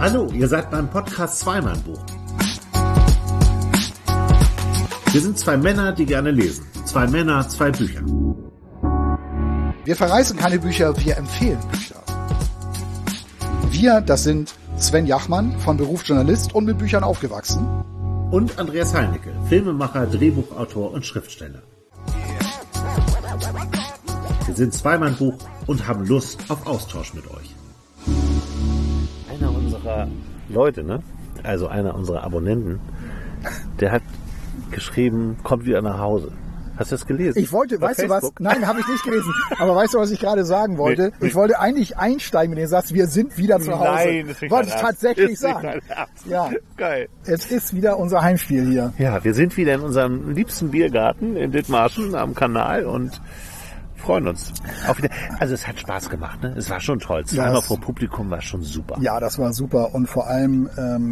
Hallo, ihr seid beim Podcast Zweimann-Buch. Wir sind zwei Männer, die gerne lesen. Zwei Männer, zwei Bücher. Wir verreißen keine Bücher, wir empfehlen Bücher. Wir, das sind Sven Jachmann, von Beruf Journalist und mit Büchern aufgewachsen. Und Andreas Heinecke, Filmemacher, Drehbuchautor und Schriftsteller. Wir sind Zweimann-Buch und haben Lust auf Austausch mit euch. Einer unserer Leute, also einer unserer Abonnenten, der hat geschrieben, kommt wieder nach Hause. Hast du das gelesen? Ich wollte, weißt du was? Nein, habe ich nicht gelesen. Aber weißt du, was ich gerade sagen wollte? Nee. Ich wollte eigentlich einsteigen mit dem Satz, wir sind wieder zu Hause. Nein, das wollte ich tatsächlich sagen. Ja, geil. Es ist wieder unser Heimspiel hier. Ja, wir sind wieder in unserem liebsten Biergarten in Dithmarschen am Kanal und freuen uns. Also es hat Spaß gemacht, ne? Es war schon toll. Zweimal vor Publikum war schon super. Ja, das war super und vor allem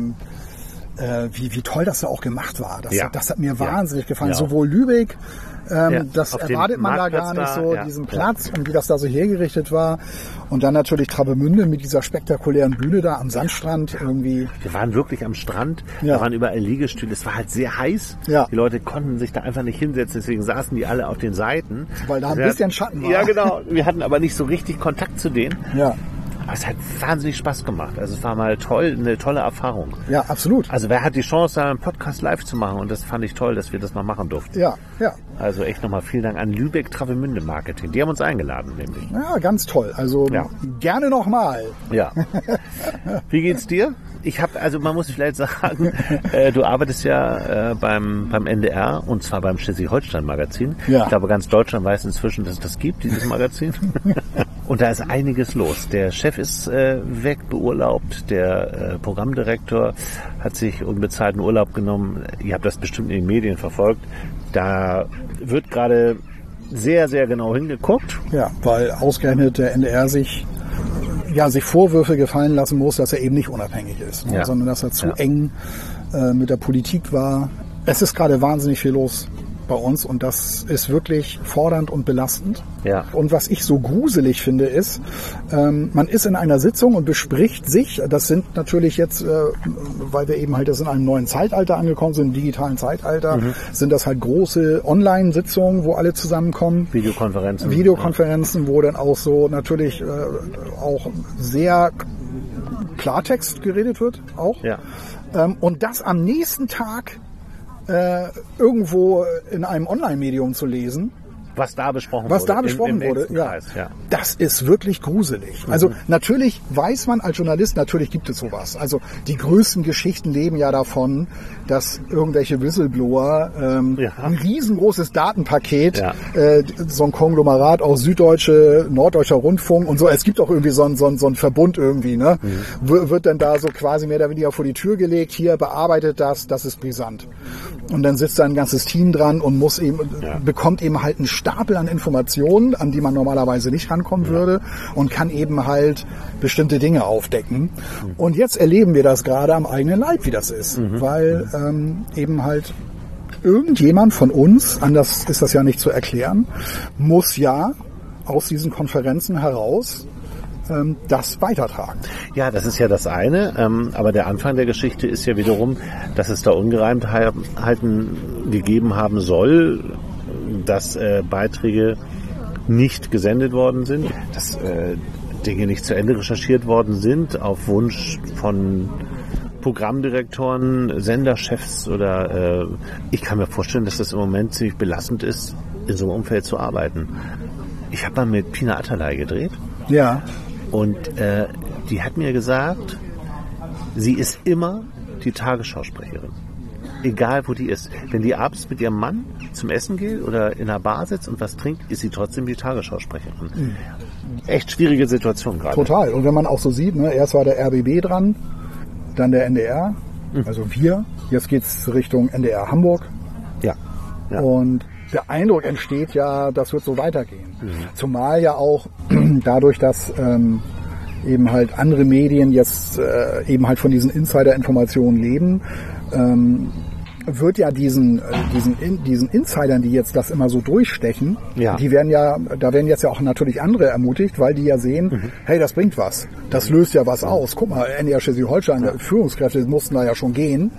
wie toll das da auch gemacht war. Das hat mir wahnsinnig gefallen. Ja. Sowohl Lübeck, das erwartet man da gar nicht so, diesen Platz und wie das da so hergerichtet war. Und dann natürlich Travemünde mit dieser spektakulären Bühne da am Sandstrand irgendwie. Wir waren wirklich am Strand, da waren überall Liegestühle, es war halt sehr heiß. Ja. Die Leute konnten sich da einfach nicht hinsetzen, deswegen saßen die alle auf den Seiten. Weil da ein bisschen Schatten war. Ja, genau. Wir hatten aber nicht so richtig Kontakt zu denen. Ja. Aber es hat wahnsinnig Spaß gemacht. Also es war mal toll, eine tolle Erfahrung. Ja, absolut. Also wer hat die Chance, da einen Podcast live zu machen? Und das fand ich toll, dass wir das mal machen durften. Ja, ja. Also echt nochmal vielen Dank an Lübeck Travemünde Marketing. Die haben uns eingeladen, nämlich. Ja, ganz toll. Also gerne nochmal. Ja. Wie geht's dir? Man muss vielleicht sagen, du arbeitest ja beim NDR und zwar beim Schleswig-Holstein-Magazin. Ja. Ich glaube, ganz Deutschland weiß inzwischen, dass es das gibt, dieses Magazin. Und da ist einiges los. Der Chef ist weg, beurlaubt. Der Programmdirektor hat sich unbezahlten Urlaub genommen. Ihr habt das bestimmt in den Medien verfolgt. Da wird gerade sehr, sehr genau hingeguckt. Ja, weil ausgerechnet der NDR sich Vorwürfe gefallen lassen muss, dass er eben nicht unabhängig ist, sondern dass er zu eng mit der Politik war. Es ist gerade wahnsinnig viel los bei uns und das ist wirklich fordernd und belastend. Ja. Und was ich so gruselig finde ist, man ist in einer Sitzung und bespricht sich, das sind natürlich jetzt, weil wir eben halt in einem neuen Zeitalter angekommen sind, im digitalen Zeitalter, sind das halt große Online-Sitzungen, wo alle zusammenkommen. Videokonferenzen, wo dann auch so natürlich auch sehr Klartext geredet wird, auch. Ja. Und das am nächsten Tag irgendwo in einem Online-Medium zu lesen. Was da besprochen wurde. Das ist wirklich gruselig. Also natürlich weiß man als Journalist, natürlich gibt es sowas. Also die größten Geschichten leben ja davon, dass irgendwelche Whistleblower ein riesengroßes Datenpaket, so ein Konglomerat aus Süddeutsche, Norddeutscher Rundfunk und so, es gibt auch irgendwie so einen Verbund irgendwie, ne? Wird dann da so quasi mehr oder weniger vor die Tür gelegt, hier bearbeitet das ist brisant. Und dann sitzt da ein ganzes Team dran und bekommt eben halt einen Stapel an Informationen, an die man normalerweise nicht rankommen würde und kann eben halt bestimmte Dinge aufdecken. Und jetzt erleben wir das gerade am eigenen Leib, wie das ist, weil eben halt irgendjemand von uns, anders ist das ja nicht zu erklären, muss ja aus diesen Konferenzen heraus das weitertragen. Ja, das ist ja das eine, aber der Anfang der Geschichte ist ja wiederum, dass es da Ungereimtheiten gegeben haben soll, dass Beiträge nicht gesendet worden sind, dass Dinge nicht zu Ende recherchiert worden sind, auf Wunsch von Programmdirektoren, Senderchefs oder ich kann mir vorstellen, dass das im Moment ziemlich belastend ist, in so einem Umfeld zu arbeiten. Ich habe mal mit Pina Atalay gedreht. Ja. Und die hat mir gesagt, sie ist immer die Tagesschausprecherin. Egal, wo die ist. Wenn die abends mit ihrem Mann zum Essen geht oder in einer Bar sitzt und was trinkt, ist sie trotzdem die Tagesschausprecherin. Echt schwierige Situation gerade. Total. Und wenn man auch so sieht, erst war der RBB dran, dann der NDR, also wir. Jetzt geht's Richtung NDR Hamburg. Ja. Und der Eindruck entsteht ja, das wird so weitergehen. Zumal ja auch dadurch, dass eben halt andere Medien jetzt eben halt von diesen Insider-Informationen leben, wird ja diesen Insidern, die jetzt das immer so durchstechen, da werden jetzt ja auch natürlich andere ermutigt, weil die ja sehen, hey, das bringt was. Das löst ja was aus. Guck mal, NDR Schleswig-Holstein, Führungskräfte mussten da ja schon gehen.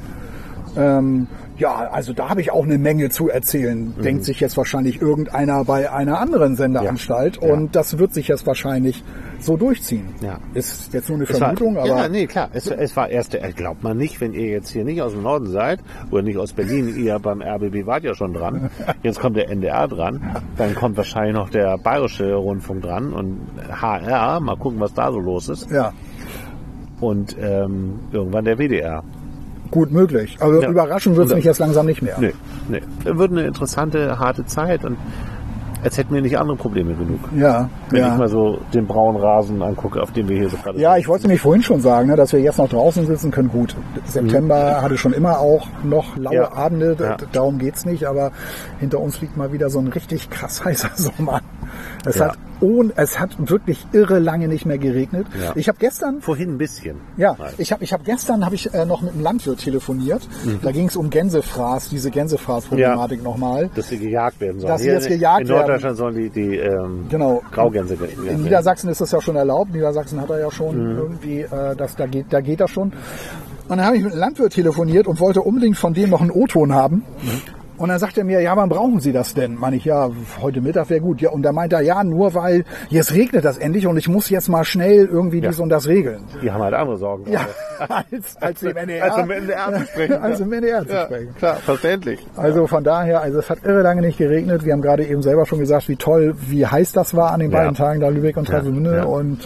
Also da habe ich auch eine Menge zu erzählen, denkt sich jetzt wahrscheinlich irgendeiner bei einer anderen Sendeanstalt und das wird sich jetzt wahrscheinlich so durchziehen. Ja. Ist jetzt nur eine Vermutung, aber... Ja, nee, klar. Es war erst, glaubt man nicht, wenn ihr jetzt hier nicht aus dem Norden seid oder nicht aus Berlin, ihr beim RBB wart ja schon dran, jetzt kommt der NDR dran, dann kommt wahrscheinlich noch der Bayerische Rundfunk dran und HR, mal gucken, was da so los ist. Ja. Und irgendwann der WDR. Gut möglich. Aber überraschen wird es mich jetzt langsam nicht mehr. Nee. Wird eine interessante, harte Zeit und als hätten wir nicht andere Probleme genug. Ja. Wenn ich mal so den braunen Rasen angucke, auf dem wir hier so gerade sitzen. Ich wollte nämlich vorhin schon sagen, ne, dass wir jetzt noch draußen sitzen können. Gut, September hatte schon immer auch noch laue Abende, darum geht's nicht, aber hinter uns liegt mal wieder so ein richtig krass heißer Sommer. Es hat wirklich irre lange nicht mehr geregnet. Ja. Ich habe gestern... Vorhin ein bisschen. Ja, ich hab gestern noch mit einem Landwirt telefoniert. Da ging es um Gänsefraß, diese Gänsefraß-Problematik nochmal. Dass sie gejagt werden sollen. Dass sie jetzt gejagt werden. In Norddeutschland sollen die Graugänse gejagt werden. In Niedersachsen ist das ja schon erlaubt. Niedersachsen hat er ja schon irgendwie, da geht das schon. Und dann habe ich mit einem Landwirt telefoniert und wollte unbedingt von dem noch einen O-Ton haben. Und dann sagt er mir, wann brauchen Sie das denn? Meine ich, heute Mittag wäre gut. Ja, und da meint er, nur weil jetzt regnet das endlich und ich muss jetzt mal schnell irgendwie dies und das regeln. Die haben halt andere Sorgen. Ja, als im NDR. Als im NDR zu sprechen. Als im NDR zu sprechen. Klar, verständlich. Also von daher, es hat irre lange nicht geregnet. Wir haben gerade eben selber schon gesagt, wie heiß das war an den beiden Tagen da Lübeck und Travemünde. Und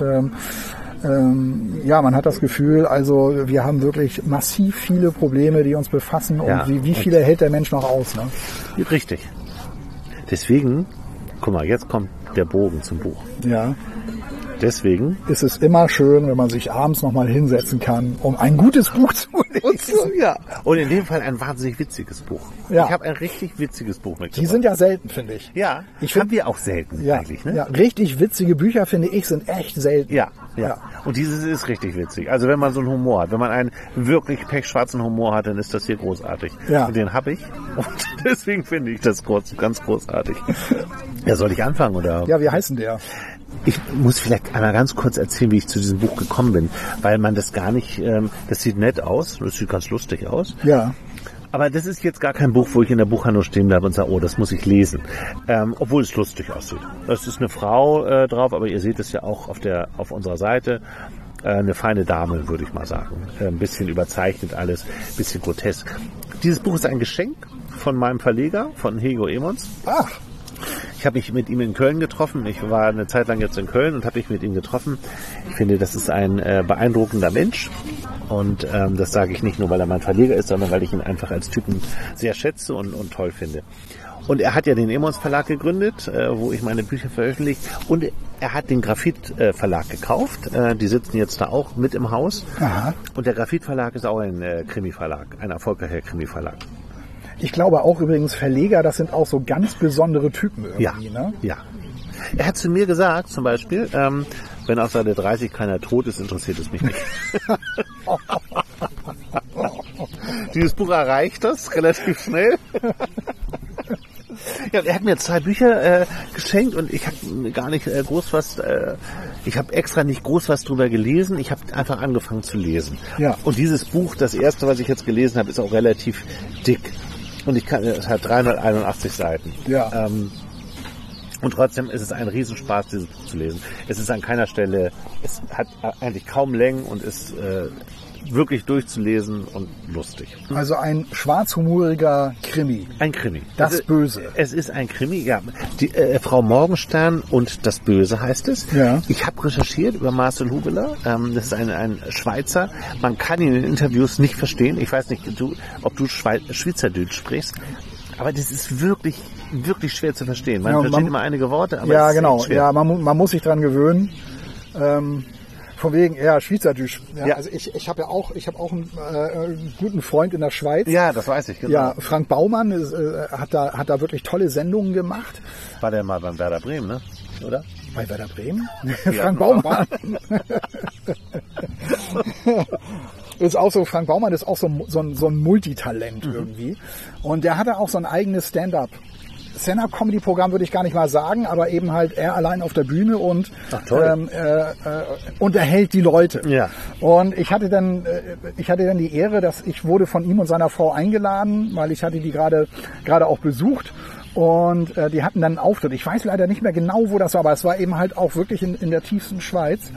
man hat das Gefühl, also wir haben wirklich massiv viele Probleme, die uns befassen und wie viele hält der Mensch noch aus? Ne? Richtig. Deswegen, guck mal, jetzt kommt der Bogen zum Buch. Ja. Deswegen ist es immer schön, wenn man sich abends nochmal hinsetzen kann, um ein gutes Buch zu lesen. Und in dem Fall ein wahnsinnig witziges Buch. Ja. Ich habe ein richtig witziges Buch mitgebracht. Die sind ja selten, finde ich. Ja, haben wir auch selten eigentlich. Ne? Ja, richtig witzige Bücher, finde ich, sind echt selten. Ja. Und dieses ist richtig witzig. Also wenn man so einen Humor hat, wenn man einen wirklich pechschwarzen Humor hat, dann ist das hier großartig. Ja. Und den habe ich. Und deswegen finde ich das ganz großartig. Ja, soll ich anfangen, oder? Ja, wie heißt denn der? Ich muss vielleicht einmal ganz kurz erzählen, wie ich zu diesem Buch gekommen bin, weil man das gar nicht, das sieht nett aus, das sieht ganz lustig aus. Ja. Aber das ist jetzt gar kein Buch, wo ich in der Buchhandlung stehen bleibe und sage, oh, das muss ich lesen. Obwohl es lustig aussieht. Es ist eine Frau drauf, aber ihr seht es ja auch auf unserer Seite. Eine feine Dame, würde ich mal sagen. Ein bisschen überzeichnet alles, ein bisschen grotesk. Dieses Buch ist ein Geschenk von meinem Verleger, von Hego Emons. Ach. Ich habe mich mit ihm in Köln getroffen. Ich war eine Zeit lang jetzt in Köln und habe mich mit ihm getroffen. Ich finde, das ist ein beeindruckender Mensch. Und das sage ich nicht nur, weil er mein Verleger ist, sondern weil ich ihn einfach als Typen sehr schätze und toll finde. Und er hat ja den Emons Verlag gegründet, wo ich meine Bücher veröffentliche. Und er hat den Graphit Verlag gekauft. Die sitzen jetzt da auch mit im Haus. Aha. Und der Graphit Verlag ist auch ein Krimi-Verlag, ein erfolgreicher Krimi-Verlag. Ich glaube auch übrigens, Verleger, das sind auch so ganz besondere Typen irgendwie, ne? Ja. Er hat zu mir gesagt, zum Beispiel, wenn auf Seite 30 keiner tot ist, interessiert es mich nicht. Dieses Buch erreicht das relativ schnell. Ja, er hat mir 2 Bücher geschenkt und ich habe gar nicht ich habe extra nicht groß was drüber gelesen, ich habe einfach angefangen zu lesen. Ja. Und dieses Buch, das erste, was ich jetzt gelesen habe, ist auch relativ dick. Und es hat 381 Seiten. Ja. Und trotzdem ist es ein Riesenspaß, dieses Buch zu lesen. Es ist an keiner Stelle, es hat eigentlich kaum Längen und ist wirklich durchzulesen und lustig. Also ein schwarzhumoriger Krimi. Ein Krimi. Das Böse. Es ist ein Krimi, ja. Die Frau Morgenstern und das Böse heißt es. Ja. Ich habe recherchiert über Marcel Hubeler. Das ist ein Schweizer. Man kann ihn in Interviews nicht verstehen. Ich weiß nicht, ob du Schweizerdeutsch sprichst. Aber das ist wirklich, wirklich schwer zu verstehen. Man versteht immer einige Worte, aber ja, es ist genau. schwer. Ja, man muss sich dran gewöhnen. Von wegen, Schweizerdeutsch. Ja, ja. Also ich habe auch einen guten Freund in der Schweiz. Ja, das weiß ich, genau. Ja, Frank Baumann hat da wirklich tolle Sendungen gemacht. War der mal beim Werder Bremen, ne? Oder? Bei Werder Bremen? Ja, Frank Baumann. Ist auch so, Frank Baumann ist auch so ein Multitalent irgendwie. Und der hatte auch so ein eigenes Stand-up-Comedy-Programm, würde ich gar nicht mal sagen, aber eben halt er allein auf der Bühne und unterhält die Leute. Ja. Und ich hatte dann die Ehre, dass ich wurde von ihm und seiner Frau eingeladen, weil ich hatte die gerade auch besucht. Und die hatten dann einen Auftritt. Ich weiß leider nicht mehr genau, wo das war, aber es war eben halt auch wirklich in der tiefsten Schweiz,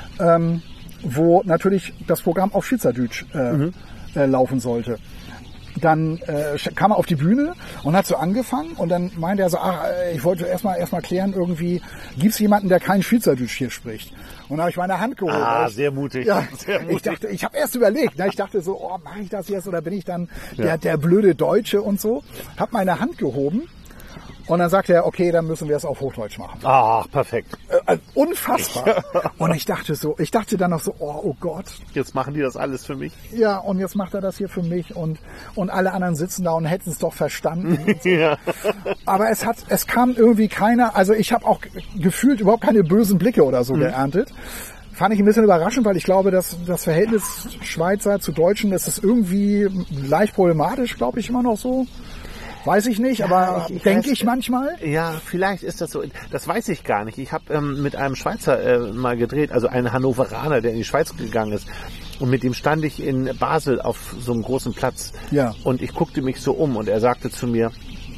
wo natürlich das Programm auf Schweizerdeutsch laufen sollte. Dann kam er auf die Bühne und hat so angefangen und dann meinte er so, ich wollte erstmal klären irgendwie, gibt's jemanden, der kein Schweizerdeutsch hier spricht? Und dann habe ich meine Hand geholt. Sehr mutig. Ja, sehr mutig. Ich habe erst überlegt, ich dachte so, mache ich das jetzt oder bin ich dann der blöde Deutsche und so? Hab meine Hand gehoben. Und dann sagte er, okay, dann müssen wir es auf Hochdeutsch machen. Ach, perfekt. Unfassbar. Und ich dachte dann noch so, oh Gott. Jetzt machen die das alles für mich. Ja, und jetzt macht er das hier für mich und alle anderen sitzen da und hätten es doch verstanden. So. Ja. Aber es kam irgendwie keiner, also ich habe auch gefühlt überhaupt keine bösen Blicke oder so geerntet. Fand ich ein bisschen überraschend, weil ich glaube, dass das Verhältnis Schweizer zu Deutschen, das ist irgendwie leicht problematisch, glaube ich, immer noch so. Weiß ich nicht, aber denke ich manchmal. Ja, vielleicht ist das so. Das weiß ich gar nicht. Ich habe mit einem Schweizer mal gedreht, also einen Hannoveraner, der in die Schweiz gegangen ist. Und mit dem stand ich in Basel auf so einem großen Platz. Ja. Und ich guckte mich so um und er sagte zu mir,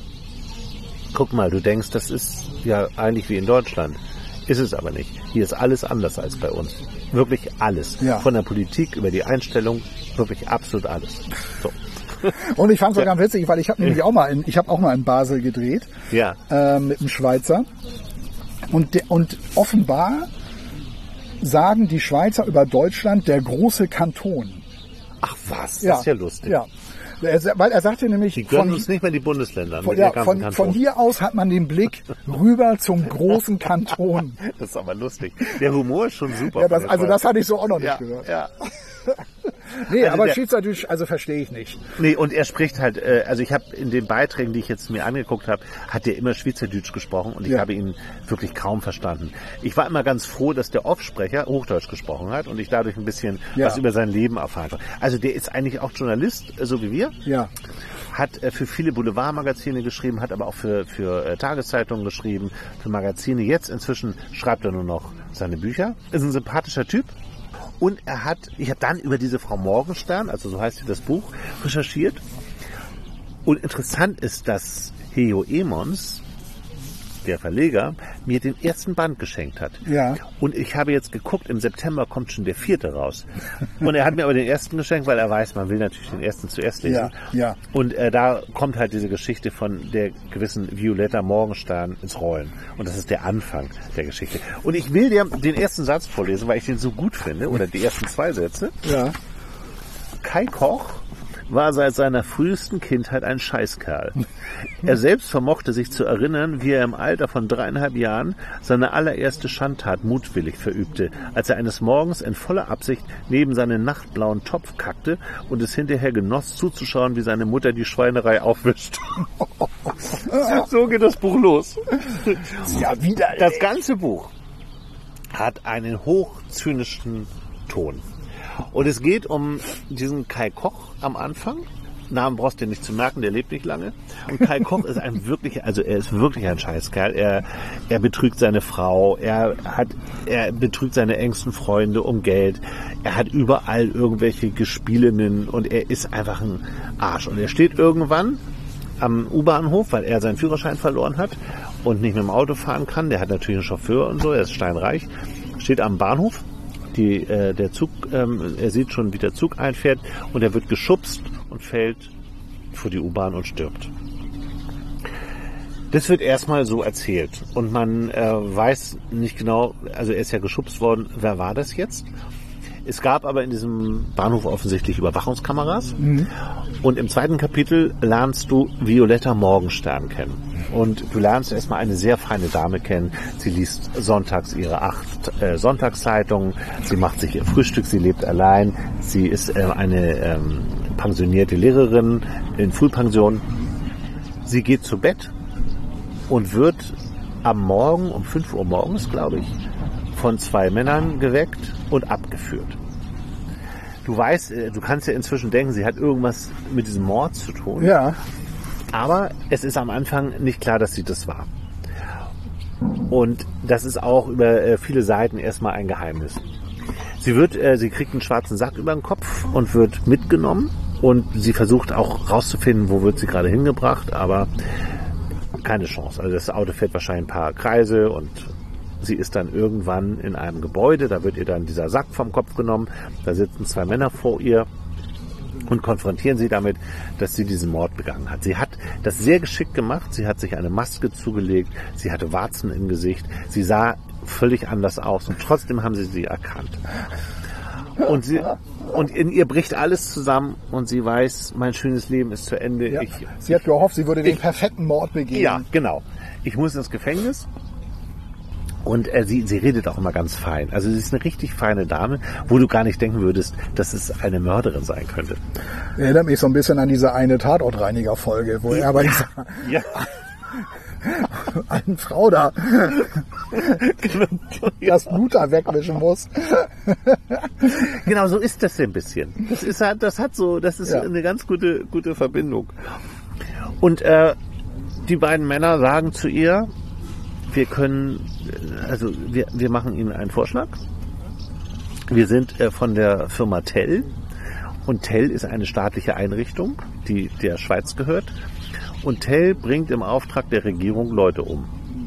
guck mal, du denkst, das ist ja eigentlich wie in Deutschland. Ist es aber nicht. Hier ist alles anders als bei uns. Wirklich alles. Ja. Von der Politik über die Einstellung, wirklich absolut alles. So. Und ich fand es sogar ganz witzig, weil ich habe nämlich auch mal in Basel gedreht, mit einem Schweizer. Und offenbar sagen die Schweizer über Deutschland der große Kanton. Ach was, das ist ja lustig. Ja. Weil er sagte nämlich... Die gönnen uns nicht mehr die Bundesländer. Von hier aus hat man den Blick rüber zum großen Kanton. Das ist aber lustig. Der Humor ist schon super. Ja, das hatte ich so auch noch nicht gehört. Ja. Nee, also aber Schweizerdeutsch, verstehe ich nicht. Nee, und er spricht halt, also ich habe in den Beiträgen, die ich jetzt mir angeguckt habe, hat er immer Schweizerdeutsch gesprochen und ich habe ihn wirklich kaum verstanden. Ich war immer ganz froh, dass der Offsprecher Hochdeutsch gesprochen hat und ich dadurch ein bisschen was über sein Leben erfahren habe. Also der ist eigentlich auch Journalist, so wie wir. Ja. Hat für viele Boulevardmagazine geschrieben, hat aber auch für Tageszeitungen geschrieben, für Magazine. Jetzt inzwischen schreibt er nur noch seine Bücher. Ist ein sympathischer Typ. Und ich habe dann über diese Frau Morgenstern, also so heißt sie das Buch, recherchiert. Und interessant ist, dass Heo Emons, der Verleger, mir den ersten Band geschenkt hat. Ja. Und ich habe jetzt geguckt, im September kommt schon der 4. raus. Und er hat mir aber den ersten geschenkt, weil er weiß, man will natürlich den ersten zuerst lesen. Ja, ja. Und da kommt halt diese Geschichte von der gewissen Violetta Morgenstern ins Rollen. Und das ist der Anfang der Geschichte. Und ich will dir den ersten Satz vorlesen, weil ich den so gut finde, oder die ersten 2 Sätze. Ja. Kai Koch war seit seiner frühesten Kindheit ein Scheißkerl. Er selbst vermochte sich zu erinnern, wie er im Alter von 3,5 Jahren seine allererste Schandtat mutwillig verübte, als er eines Morgens in voller Absicht neben seinen nachtblauen Topf kackte und es hinterher genoss, zuzuschauen, wie seine Mutter die Schweinerei aufwischt. So geht das Buch los. Ja, wieder. Das ganze Buch hat einen hochzynischen Ton. Und es geht um diesen Kai Koch am Anfang. Namen brauchst du dir nicht zu merken, der lebt nicht lange. Und Kai Koch ist er ist wirklich ein Scheißkerl. Er betrügt seine Frau, er betrügt seine engsten Freunde um Geld. Er hat überall irgendwelche Gespielinnen und er ist einfach ein Arsch. Und er steht irgendwann am U-Bahnhof, weil er seinen Führerschein verloren hat und nicht mit dem Auto fahren kann. Der hat natürlich einen Chauffeur und so, er ist steinreich. Steht am Bahnhof. Der Zug, er sieht schon, wie der Zug einfährt und er wird geschubst und fällt vor die U-Bahn und stirbt. Das wird erstmal so erzählt und man weiß nicht genau, also er ist ja geschubst worden, wer war das jetzt? Es gab aber in diesem Bahnhof offensichtlich Überwachungskameras und im 2. Kapitel lernst du Violetta Morgenstern kennen. Und du lernst erstmal eine sehr feine Dame kennen. Sie liest sonntags ihre 8 Sonntagszeitungen. Sie macht sich ihr Frühstück. Sie lebt allein. Sie ist eine pensionierte Lehrerin in Frühpension. Sie geht zu Bett und wird am Morgen um 5 Uhr morgens, glaube ich, von 2 Männern geweckt und abgeführt. du weißt, du kannst ja inzwischen denken, sie hat irgendwas mit diesem Mord zu tun. Ja. Aber es ist am Anfang nicht klar, dass sie das war. Und das ist auch über viele Seiten erstmal ein Geheimnis. Sie kriegt einen schwarzen Sack über den Kopf und wird mitgenommen. Und sie versucht auch rauszufinden, wo wird sie gerade hingebracht, aber keine Chance. Also das Auto fährt wahrscheinlich ein paar Kreise und sie ist dann irgendwann in einem Gebäude. Da wird ihr dann dieser Sack vom Kopf genommen. Da sitzen 2 Männer vor ihr und konfrontieren sie damit, dass sie diesen Mord begangen hat. Sie hat das sehr geschickt gemacht. Sie hat sich eine Maske zugelegt. Sie hatte Warzen im Gesicht. Sie sah völlig anders aus und trotzdem haben sie erkannt. Und in ihr bricht alles zusammen und sie weiß, mein schönes Leben ist zu Ende. Ja, sie hat gehofft, sie würde den perfekten Mord begehen. Ja, genau. Ich muss ins Gefängnis. Und sie redet auch immer ganz fein. Also sie ist eine richtig feine Dame, wo du gar nicht denken würdest, dass es eine Mörderin sein könnte. Erinnert mich so ein bisschen an diese eine Tatortreiniger-Folge, wo er bei dieser alten Frau da das Blut da wegwischen muss. Genau, so ist das ein bisschen. Das ist eine ganz gute Verbindung. Und die beiden Männer sagen zu ihr, wir machen Ihnen einen Vorschlag. Wir sind von der Firma Tell und Tell ist eine staatliche Einrichtung, die der Schweiz gehört. Und Tell bringt im Auftrag der Regierung Leute um.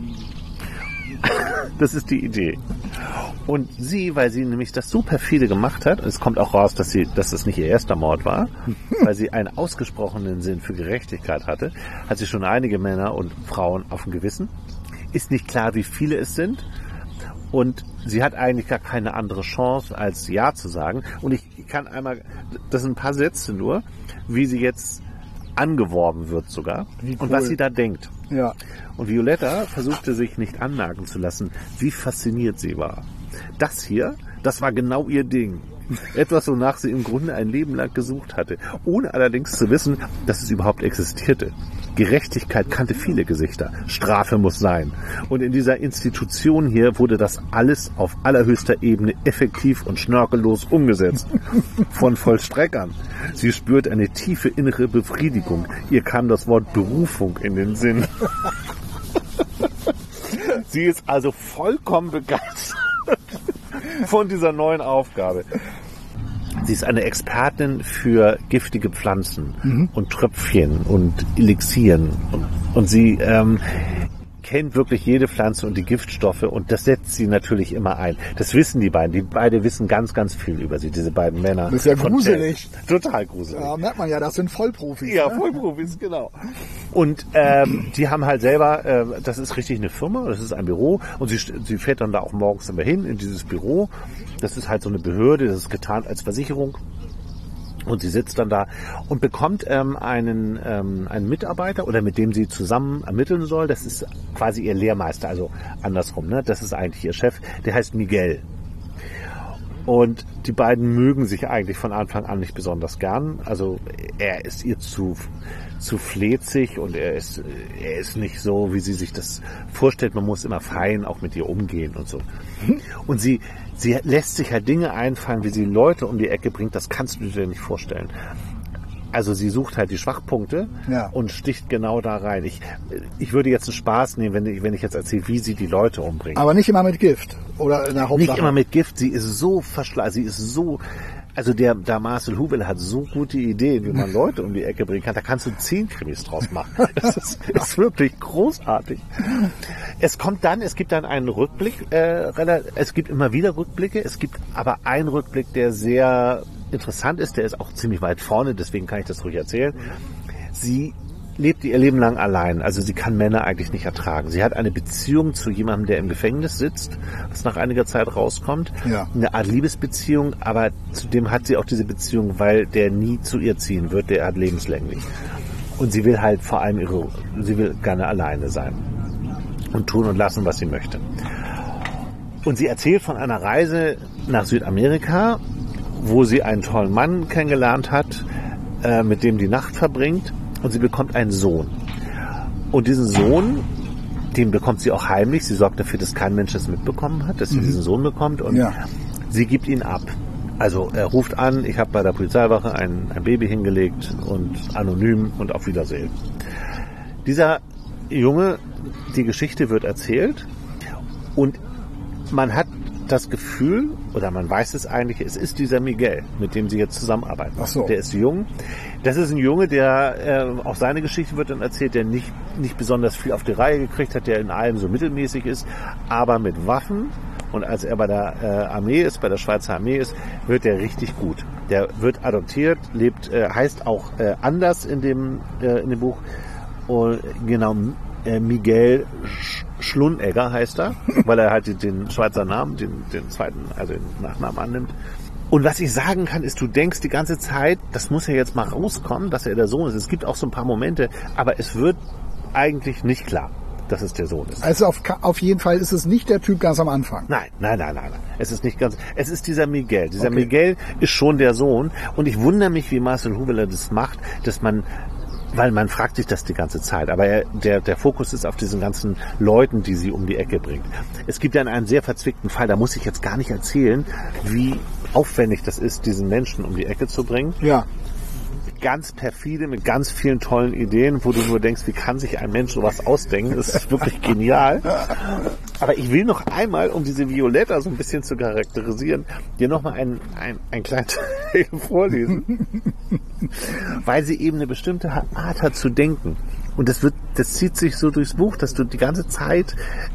Das ist die Idee. Und sie, weil sie nämlich das so perfide gemacht hat, und es kommt auch raus, dass das nicht ihr erster Mord war, weil sie einen ausgesprochenen Sinn für Gerechtigkeit hatte, hat sie schon einige Männer und Frauen auf dem Gewissen. Ist nicht klar, wie viele es sind. Und sie hat eigentlich gar keine andere Chance, als Ja zu sagen. Und ich kann einmal, das sind ein paar Sätze nur, wie sie jetzt angeworben wird sogar. Cool. Und was sie da denkt. Ja. Und Violetta versuchte sich nicht anmerken zu lassen, wie fasziniert sie war. Das war genau ihr Ding. Etwas, wonach sie im Grunde ein Leben lang gesucht hatte, ohne allerdings zu wissen, dass es überhaupt existierte. Gerechtigkeit kannte viele Gesichter. Strafe muss sein. Und in dieser Institution hier wurde das alles auf allerhöchster Ebene effektiv und schnörkellos umgesetzt. Von Vollstreckern. Sie spürt eine tiefe innere Befriedigung. Ihr kam das Wort Berufung in den Sinn. Sie ist also vollkommen begeistert von dieser neuen Aufgabe. Sie ist eine Expertin für giftige Pflanzen und Tröpfchen und Elixieren. Und sie kennt wirklich jede Pflanze und die Giftstoffe und das setzt sie natürlich immer ein. Das wissen die beiden. Die beide wissen ganz, ganz viel über sie, diese beiden Männer. Das ist ja gruselig. Total gruselig. Ja, merkt man ja, das sind Vollprofis. Ja, Vollprofis, genau. Und die haben halt selber, das ist richtig eine Firma, das ist ein Büro und sie fährt dann da auch morgens immer hin in dieses Büro. Das ist halt so eine Behörde, das ist getarnt als Versicherung. Und sie sitzt dann da und bekommt einen Mitarbeiter, oder mit dem sie zusammen ermitteln soll. Das ist quasi ihr Lehrmeister, also andersrum, ne? Das ist eigentlich ihr Chef. Der heißt Miguel. Und die beiden mögen sich eigentlich von Anfang an nicht besonders gern. Also er ist ihr zu fletzig und er ist nicht so, wie sie sich das vorstellt. Man muss immer fein auch mit ihr umgehen und so. Und sie lässt sich halt Dinge einfallen, wie sie Leute um die Ecke bringt. Das kannst du dir nicht vorstellen. Also sie sucht halt die Schwachpunkte und sticht genau da rein. Ich würde jetzt einen Spaß nehmen, wenn ich jetzt erzähle, wie sie die Leute umbringt. Aber nicht immer mit Gift oder in der Hauptsache. Nicht immer mit Gift. Sie ist so verschleißt. Sie ist so. Also der Marcel Hubel hat so gute Ideen, wie man Leute um die Ecke bringen kann. Da kannst du 10 Krimis draus machen. Das ist wirklich großartig. Es gibt dann einen Rückblick. Es gibt immer wieder Rückblicke. Es gibt aber einen Rückblick, der sehr interessant ist. Der ist auch ziemlich weit vorne, deswegen kann ich das ruhig erzählen. Sie lebt ihr Leben lang allein. Also sie kann Männer eigentlich nicht ertragen. Sie hat eine Beziehung zu jemandem, der im Gefängnis sitzt, was nach einiger Zeit rauskommt. Ja. Eine Art Liebesbeziehung, aber zudem hat sie auch diese Beziehung, weil der nie zu ihr ziehen wird, der hat lebenslänglich. Und sie will halt vor allem sie will gerne alleine sein und tun und lassen, was sie möchte. Und sie erzählt von einer Reise nach Südamerika, wo sie einen tollen Mann kennengelernt hat, mit dem die Nacht verbringt. Und sie bekommt einen Sohn. Und diesen Sohn, den bekommt sie auch heimlich. Sie sorgt dafür, dass kein Mensch das mitbekommen hat, dass sie diesen Sohn bekommt. Und sie gibt ihn ab. Also er ruft an, ich habe bei der Polizeiwache ein Baby hingelegt und anonym und auf Wiedersehen. Dieser Junge, die Geschichte wird erzählt und man hat das Gefühl, oder man weiß es eigentlich, es ist dieser Miguel, mit dem sie jetzt zusammenarbeiten. Ach so. Der ist jung. Das ist ein Junge, der, auch seine Geschichte wird dann erzählt, der nicht besonders viel auf die Reihe gekriegt hat, der in allem so mittelmäßig ist, aber mit Waffen. Und als er bei der Armee ist, bei der Schweizer Armee ist, wird er richtig gut. Der wird adoptiert, heißt auch anders in dem Buch. Und genau, Miguel Schlunegger heißt er, weil er halt den Schweizer Namen, den zweiten, also den Nachnamen annimmt. Und was ich sagen kann, ist, du denkst die ganze Zeit, das muss ja jetzt mal rauskommen, dass er der Sohn ist. Es gibt auch so ein paar Momente, aber es wird eigentlich nicht klar, dass es der Sohn ist. Also auf jeden Fall ist es nicht der Typ ganz am Anfang. Nein. Es ist nicht ganz. Es ist dieser Miguel. Dieser Miguel ist schon der Sohn. Und ich wundere mich, wie Marcel Hubeler das macht, weil man fragt sich das die ganze Zeit. Aber der Fokus ist auf diesen ganzen Leuten, die sie um die Ecke bringt. Es gibt dann einen sehr verzwickten Fall, da muss ich jetzt gar nicht erzählen, wie aufwendig das ist, diesen Menschen um die Ecke zu bringen. Ja. Ganz perfide, mit ganz vielen tollen Ideen, wo du nur denkst, wie kann sich ein Mensch sowas ausdenken? Das ist wirklich genial. Aber ich will noch einmal, um diese Violetta so ein bisschen zu charakterisieren, dir nochmal ein kleines Teil vorlesen. Weil sie eben eine bestimmte Art hat zu denken. Und das zieht sich so durchs Buch, dass du die ganze Zeit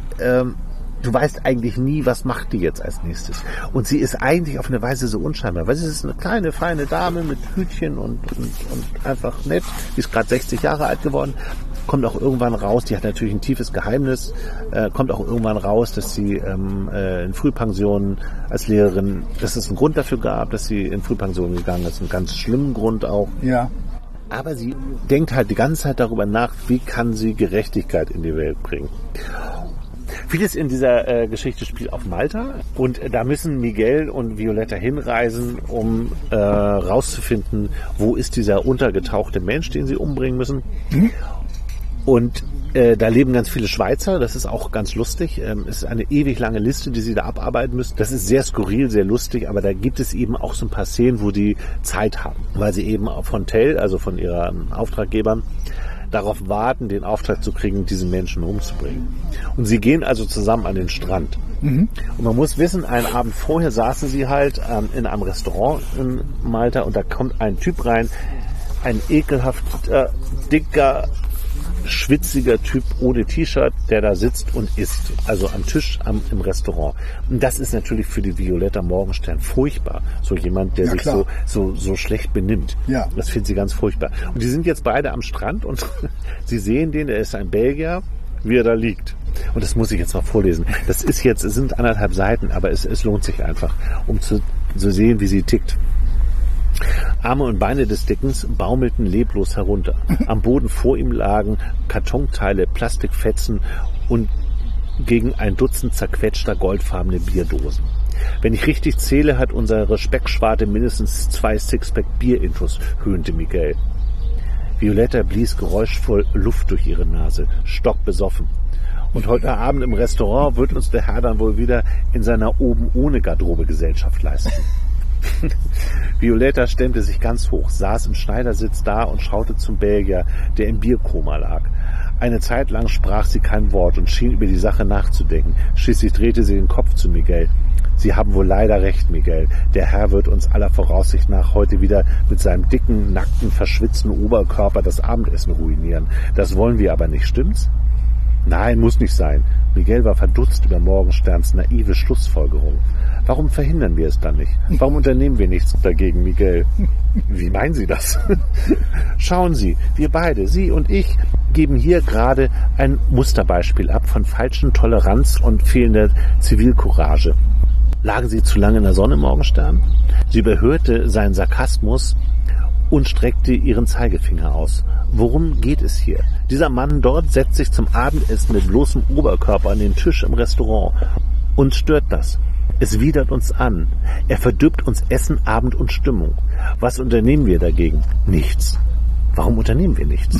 du weißt eigentlich nie, was macht die jetzt als nächstes. Und sie ist eigentlich auf eine Weise so unscheinbar, weil sie ist eine kleine, feine Dame mit Hütchen und einfach nett. Die ist gerade 60 Jahre alt geworden, kommt auch irgendwann raus, die hat natürlich ein tiefes Geheimnis, kommt auch irgendwann raus, dass sie in Frühpension als Lehrerin, dass es einen Grund dafür gab, dass sie in Frühpension gegangen ist, einen ganz schlimmen Grund auch. Ja. Aber sie denkt halt die ganze Zeit darüber nach, wie kann sie Gerechtigkeit in die Welt bringen. Vieles in dieser Geschichte spielt auf Malta und da müssen Miguel und Violetta hinreisen, um rauszufinden, wo ist dieser untergetauchte Mensch, den sie umbringen müssen. Und da leben ganz viele Schweizer, das ist auch ganz lustig. Es ist eine ewig lange Liste, die sie da abarbeiten müssen. Das ist sehr skurril, sehr lustig, aber da gibt es eben auch so ein paar Szenen, wo die Zeit haben, weil sie eben von Tell, also von ihren Auftraggebern, darauf warten, den Auftrag zu kriegen, diesen Menschen umzubringen. Und sie gehen also zusammen an den Strand. Und man muss wissen, einen Abend vorher saßen sie halt in einem Restaurant in Malta und da kommt ein Typ rein, ein ekelhafter, dicker, schwitziger Typ ohne T-Shirt, der da sitzt und isst, also am Tisch im Restaurant. Und das ist natürlich für die Violetta Morgenstern furchtbar. So jemand, der sich so schlecht benimmt. Ja. Das findet sie ganz furchtbar. Und die sind jetzt beide am Strand und sie sehen den, der ist ein Belgier, wie er da liegt. Und das muss ich jetzt mal vorlesen. Es sind 1,5 Seiten, aber es lohnt sich einfach, um zu sehen, wie sie tickt. Arme und Beine des Dickens baumelten leblos herunter. Am Boden vor ihm lagen Kartonteile, Plastikfetzen und gegen ein Dutzend zerquetschter goldfarbene Bierdosen. Wenn ich richtig zähle, hat unsere Speckschwarte mindestens 2 Sixpack Bierintus, höhnte Miguel. Violetta blies geräuschvoll Luft durch ihre Nase, stockbesoffen. Und heute Abend im Restaurant wird uns der Herr dann wohl wieder in seiner oben ohne Garderobe Gesellschaft leisten. Violetta stemmte sich ganz hoch, saß im Schneidersitz da und schaute zum Belgier, der im Bierkoma lag. Eine Zeit lang sprach sie kein Wort und schien über die Sache nachzudenken. Schließlich drehte sie den Kopf zu Miguel. Sie haben wohl leider recht, Miguel. Der Herr wird uns aller Voraussicht nach heute wieder mit seinem dicken, nackten, verschwitzten Oberkörper das Abendessen ruinieren. Das wollen wir aber nicht, stimmt's? Nein, muss nicht sein. Miguel war verdutzt über Morgensterns naive Schlussfolgerung. Warum verhindern wir es dann nicht? Warum unternehmen wir nichts dagegen, Miguel? Wie meinen Sie das? Schauen Sie, wir beide, Sie und ich, geben hier gerade ein Musterbeispiel ab von falschen Toleranz und fehlender Zivilcourage. Lagen Sie zu lange in der Sonne, Morgenstern? Sie überhörte seinen Sarkasmus und streckte ihren Zeigefinger aus. Worum geht es hier? Dieser Mann dort setzt sich zum Abendessen mit bloßem Oberkörper an den Tisch im Restaurant. Uns stört das. Es widert uns an. Er verdirbt uns Essen, Abend und Stimmung. Was unternehmen wir dagegen? Nichts. Warum unternehmen wir nichts?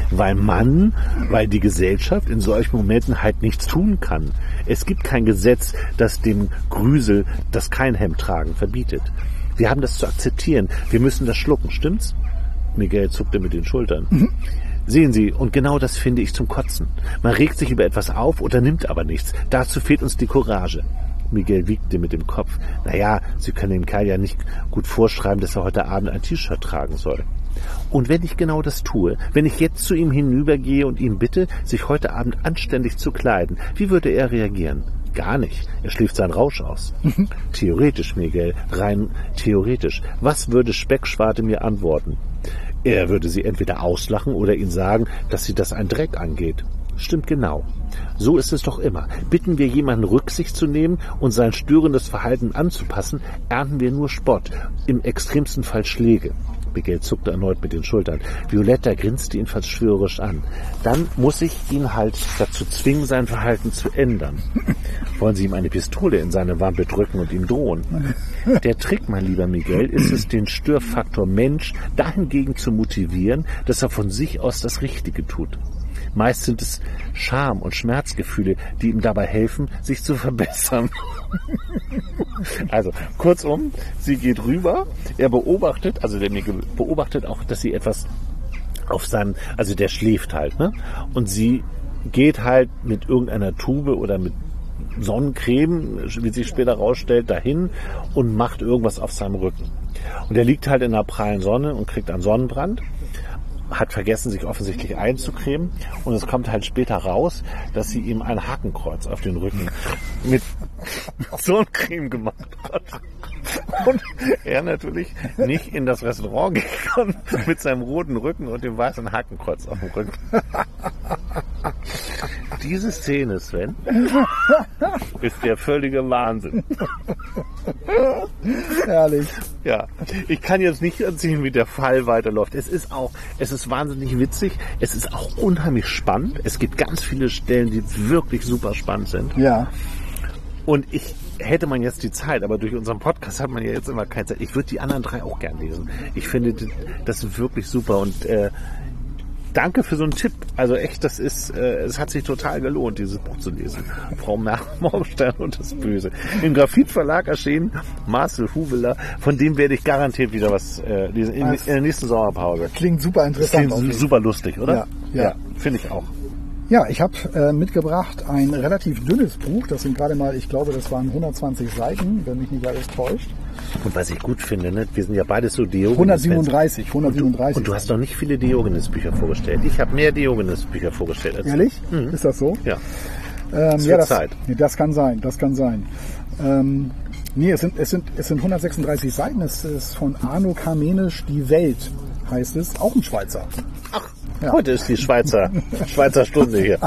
Weil die Gesellschaft in solchen Momenten halt nichts tun kann. Es gibt kein Gesetz, das dem Grüsel das Keinhemd tragen verbietet. Wir haben das zu akzeptieren. Wir müssen das schlucken, stimmt's? Miguel zuckte mit den Schultern. Sehen Sie, und genau das finde ich zum Kotzen. Man regt sich über etwas auf, unternimmt aber nichts. Dazu fehlt uns die Courage. Miguel wiegte mit dem Kopf. Naja, Sie können dem Kerl ja nicht gut vorschreiben, dass er heute Abend ein T-Shirt tragen soll. Und wenn ich genau das tue, wenn ich jetzt zu ihm hinübergehe und ihn bitte, sich heute Abend anständig zu kleiden, wie würde er reagieren? Gar nicht. Er schläft seinen Rausch aus. Theoretisch, Miguel, rein theoretisch. Was würde Speckschwarte mir antworten? Er würde sie entweder auslachen oder ihnen sagen, dass sie das ein Dreck angeht. Stimmt genau. So ist es doch immer. Bitten wir jemanden Rücksicht zu nehmen und sein störendes Verhalten anzupassen, ernten wir nur Spott, im extremsten Fall Schläge. Miguel zuckte erneut mit den Schultern. Violetta grinste ihn verschwörerisch an. Dann muss ich ihn halt dazu zwingen, sein Verhalten zu ändern. Wollen Sie ihm eine Pistole in seine Wampe drücken und ihm drohen? Der Trick, mein lieber Miguel, ist es, den Störfaktor Mensch dahingegen zu motivieren, dass er von sich aus das Richtige tut. Meist sind es Scham- und Schmerzgefühle, die ihm dabei helfen, sich zu verbessern. Also, kurzum, sie geht rüber, er beobachtet, also der Miguel beobachtet auch, dass sie etwas auf seinem, also der schläft halt, ne? Und sie geht halt mit irgendeiner Tube oder mit Sonnencreme, wie sich später rausstellt, dahin und macht irgendwas auf seinem Rücken. Und er liegt halt in der prallen Sonne und kriegt einen Sonnenbrand. Hat vergessen, sich offensichtlich einzucremen, und es kommt halt später raus, dass sie ihm ein Hakenkreuz auf den Rücken mit Sonnencreme gemacht hat. Und er natürlich nicht in das Restaurant gehen kann mit seinem roten Rücken und dem weißen Hakenkreuz auf dem Rücken. Diese Szene, Sven, ist der völlige Wahnsinn. Herrlich. Ja, ich kann jetzt nicht erzählen, wie der Fall weiterläuft. Es ist wahnsinnig witzig. Es ist auch unheimlich spannend. Es gibt ganz viele Stellen, die wirklich super spannend sind. Ja. Und hätte man jetzt die Zeit, aber durch unseren Podcast hat man ja jetzt immer keine Zeit. Ich würde die anderen 3 auch gern lesen. Ich finde, das ist wirklich super, und danke für so einen Tipp. Also echt, es hat sich total gelohnt, dieses Buch zu lesen. Frau Morgenstern und das Böse. Im Graphit-Verlag erschienen, Marcel Huweler, von dem werde ich garantiert wieder was lesen in der nächsten Sommerpause. Klingt super interessant. Klingt super lustig, oder? Ja, finde ich auch. Ja, ich habe mitgebracht ein relativ dünnes Buch. Das sind gerade mal, ich glaube, das waren 120 Seiten, wenn mich nicht alles täuscht. Und was ich gut finde, ne, wir sind ja beide so Diogenes. 137. Und du hast noch nicht viele Diogenes-Bücher vorgestellt. Ich habe mehr Diogenes-Bücher vorgestellt als Ehrlich? Ist das so? Ja. Das kann sein. Nee, es sind 136 Seiten. Es ist von Arno Kamenisch, Die Welt heißt es. Auch ein Schweizer. Ach, ja. Heute ist die Schweizer Stunde hier.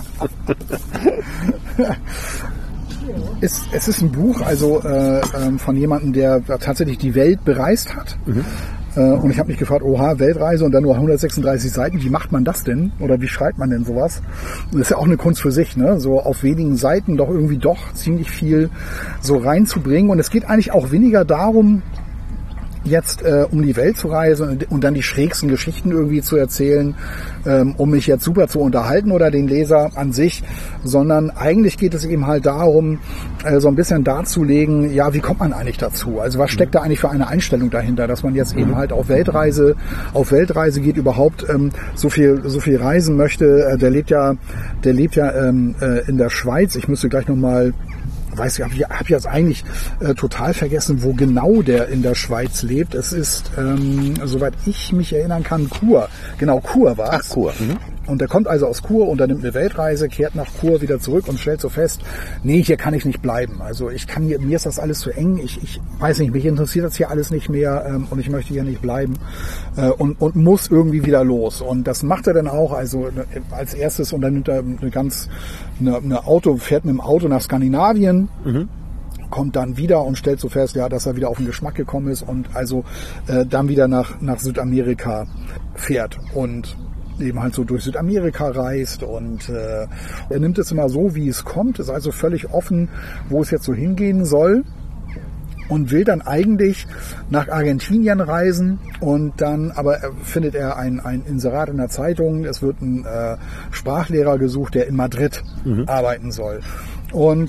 Es ist ein Buch, also von jemandem, der tatsächlich die Welt bereist hat. Und ich habe mich gefragt, oha, Weltreise und dann nur 136 Seiten, wie macht man das denn? Oder wie schreibt man denn sowas? Das ist ja auch eine Kunst für sich, ne? So auf wenigen Seiten doch ziemlich viel so reinzubringen. Und es geht eigentlich auch weniger darum, jetzt um die Welt zu reisen und dann die schrägsten Geschichten irgendwie zu erzählen, um mich jetzt super zu unterhalten oder den Leser an sich, sondern eigentlich geht es eben halt darum, so ein bisschen darzulegen, ja, wie kommt man eigentlich dazu? Also was steckt da eigentlich für eine Einstellung dahinter, dass man jetzt eben halt auf Weltreise geht, überhaupt so viel reisen möchte. Der lebt ja in der Schweiz. Ich müsste gleich nochmal, ich habe jetzt eigentlich total vergessen, wo genau der in der Schweiz lebt. Es ist, soweit ich mich erinnern kann, Chur. Genau, Chur war es. Ach, Chur. Und der kommt also aus Chur, unternimmt eine Weltreise, kehrt nach Chur wieder zurück und stellt so fest, nee, hier kann ich nicht bleiben. Also mir ist das alles zu eng. Ich weiß nicht, mich interessiert das hier alles nicht mehr und ich möchte hier nicht bleiben und muss irgendwie wieder los. Und das macht er dann auch. Also als erstes unternimmt er fährt mit dem Auto nach Skandinavien. Kommt dann wieder und stellt so fest, ja, dass er wieder auf den Geschmack gekommen ist und also dann wieder nach Südamerika fährt und eben halt so durch Südamerika reist und er nimmt es immer so, wie es kommt, ist also völlig offen, wo es jetzt so hingehen soll und will dann eigentlich nach Argentinien reisen und dann aber findet er ein Inserat in der Zeitung, es wird ein Sprachlehrer gesucht, der in Madrid arbeiten soll. Und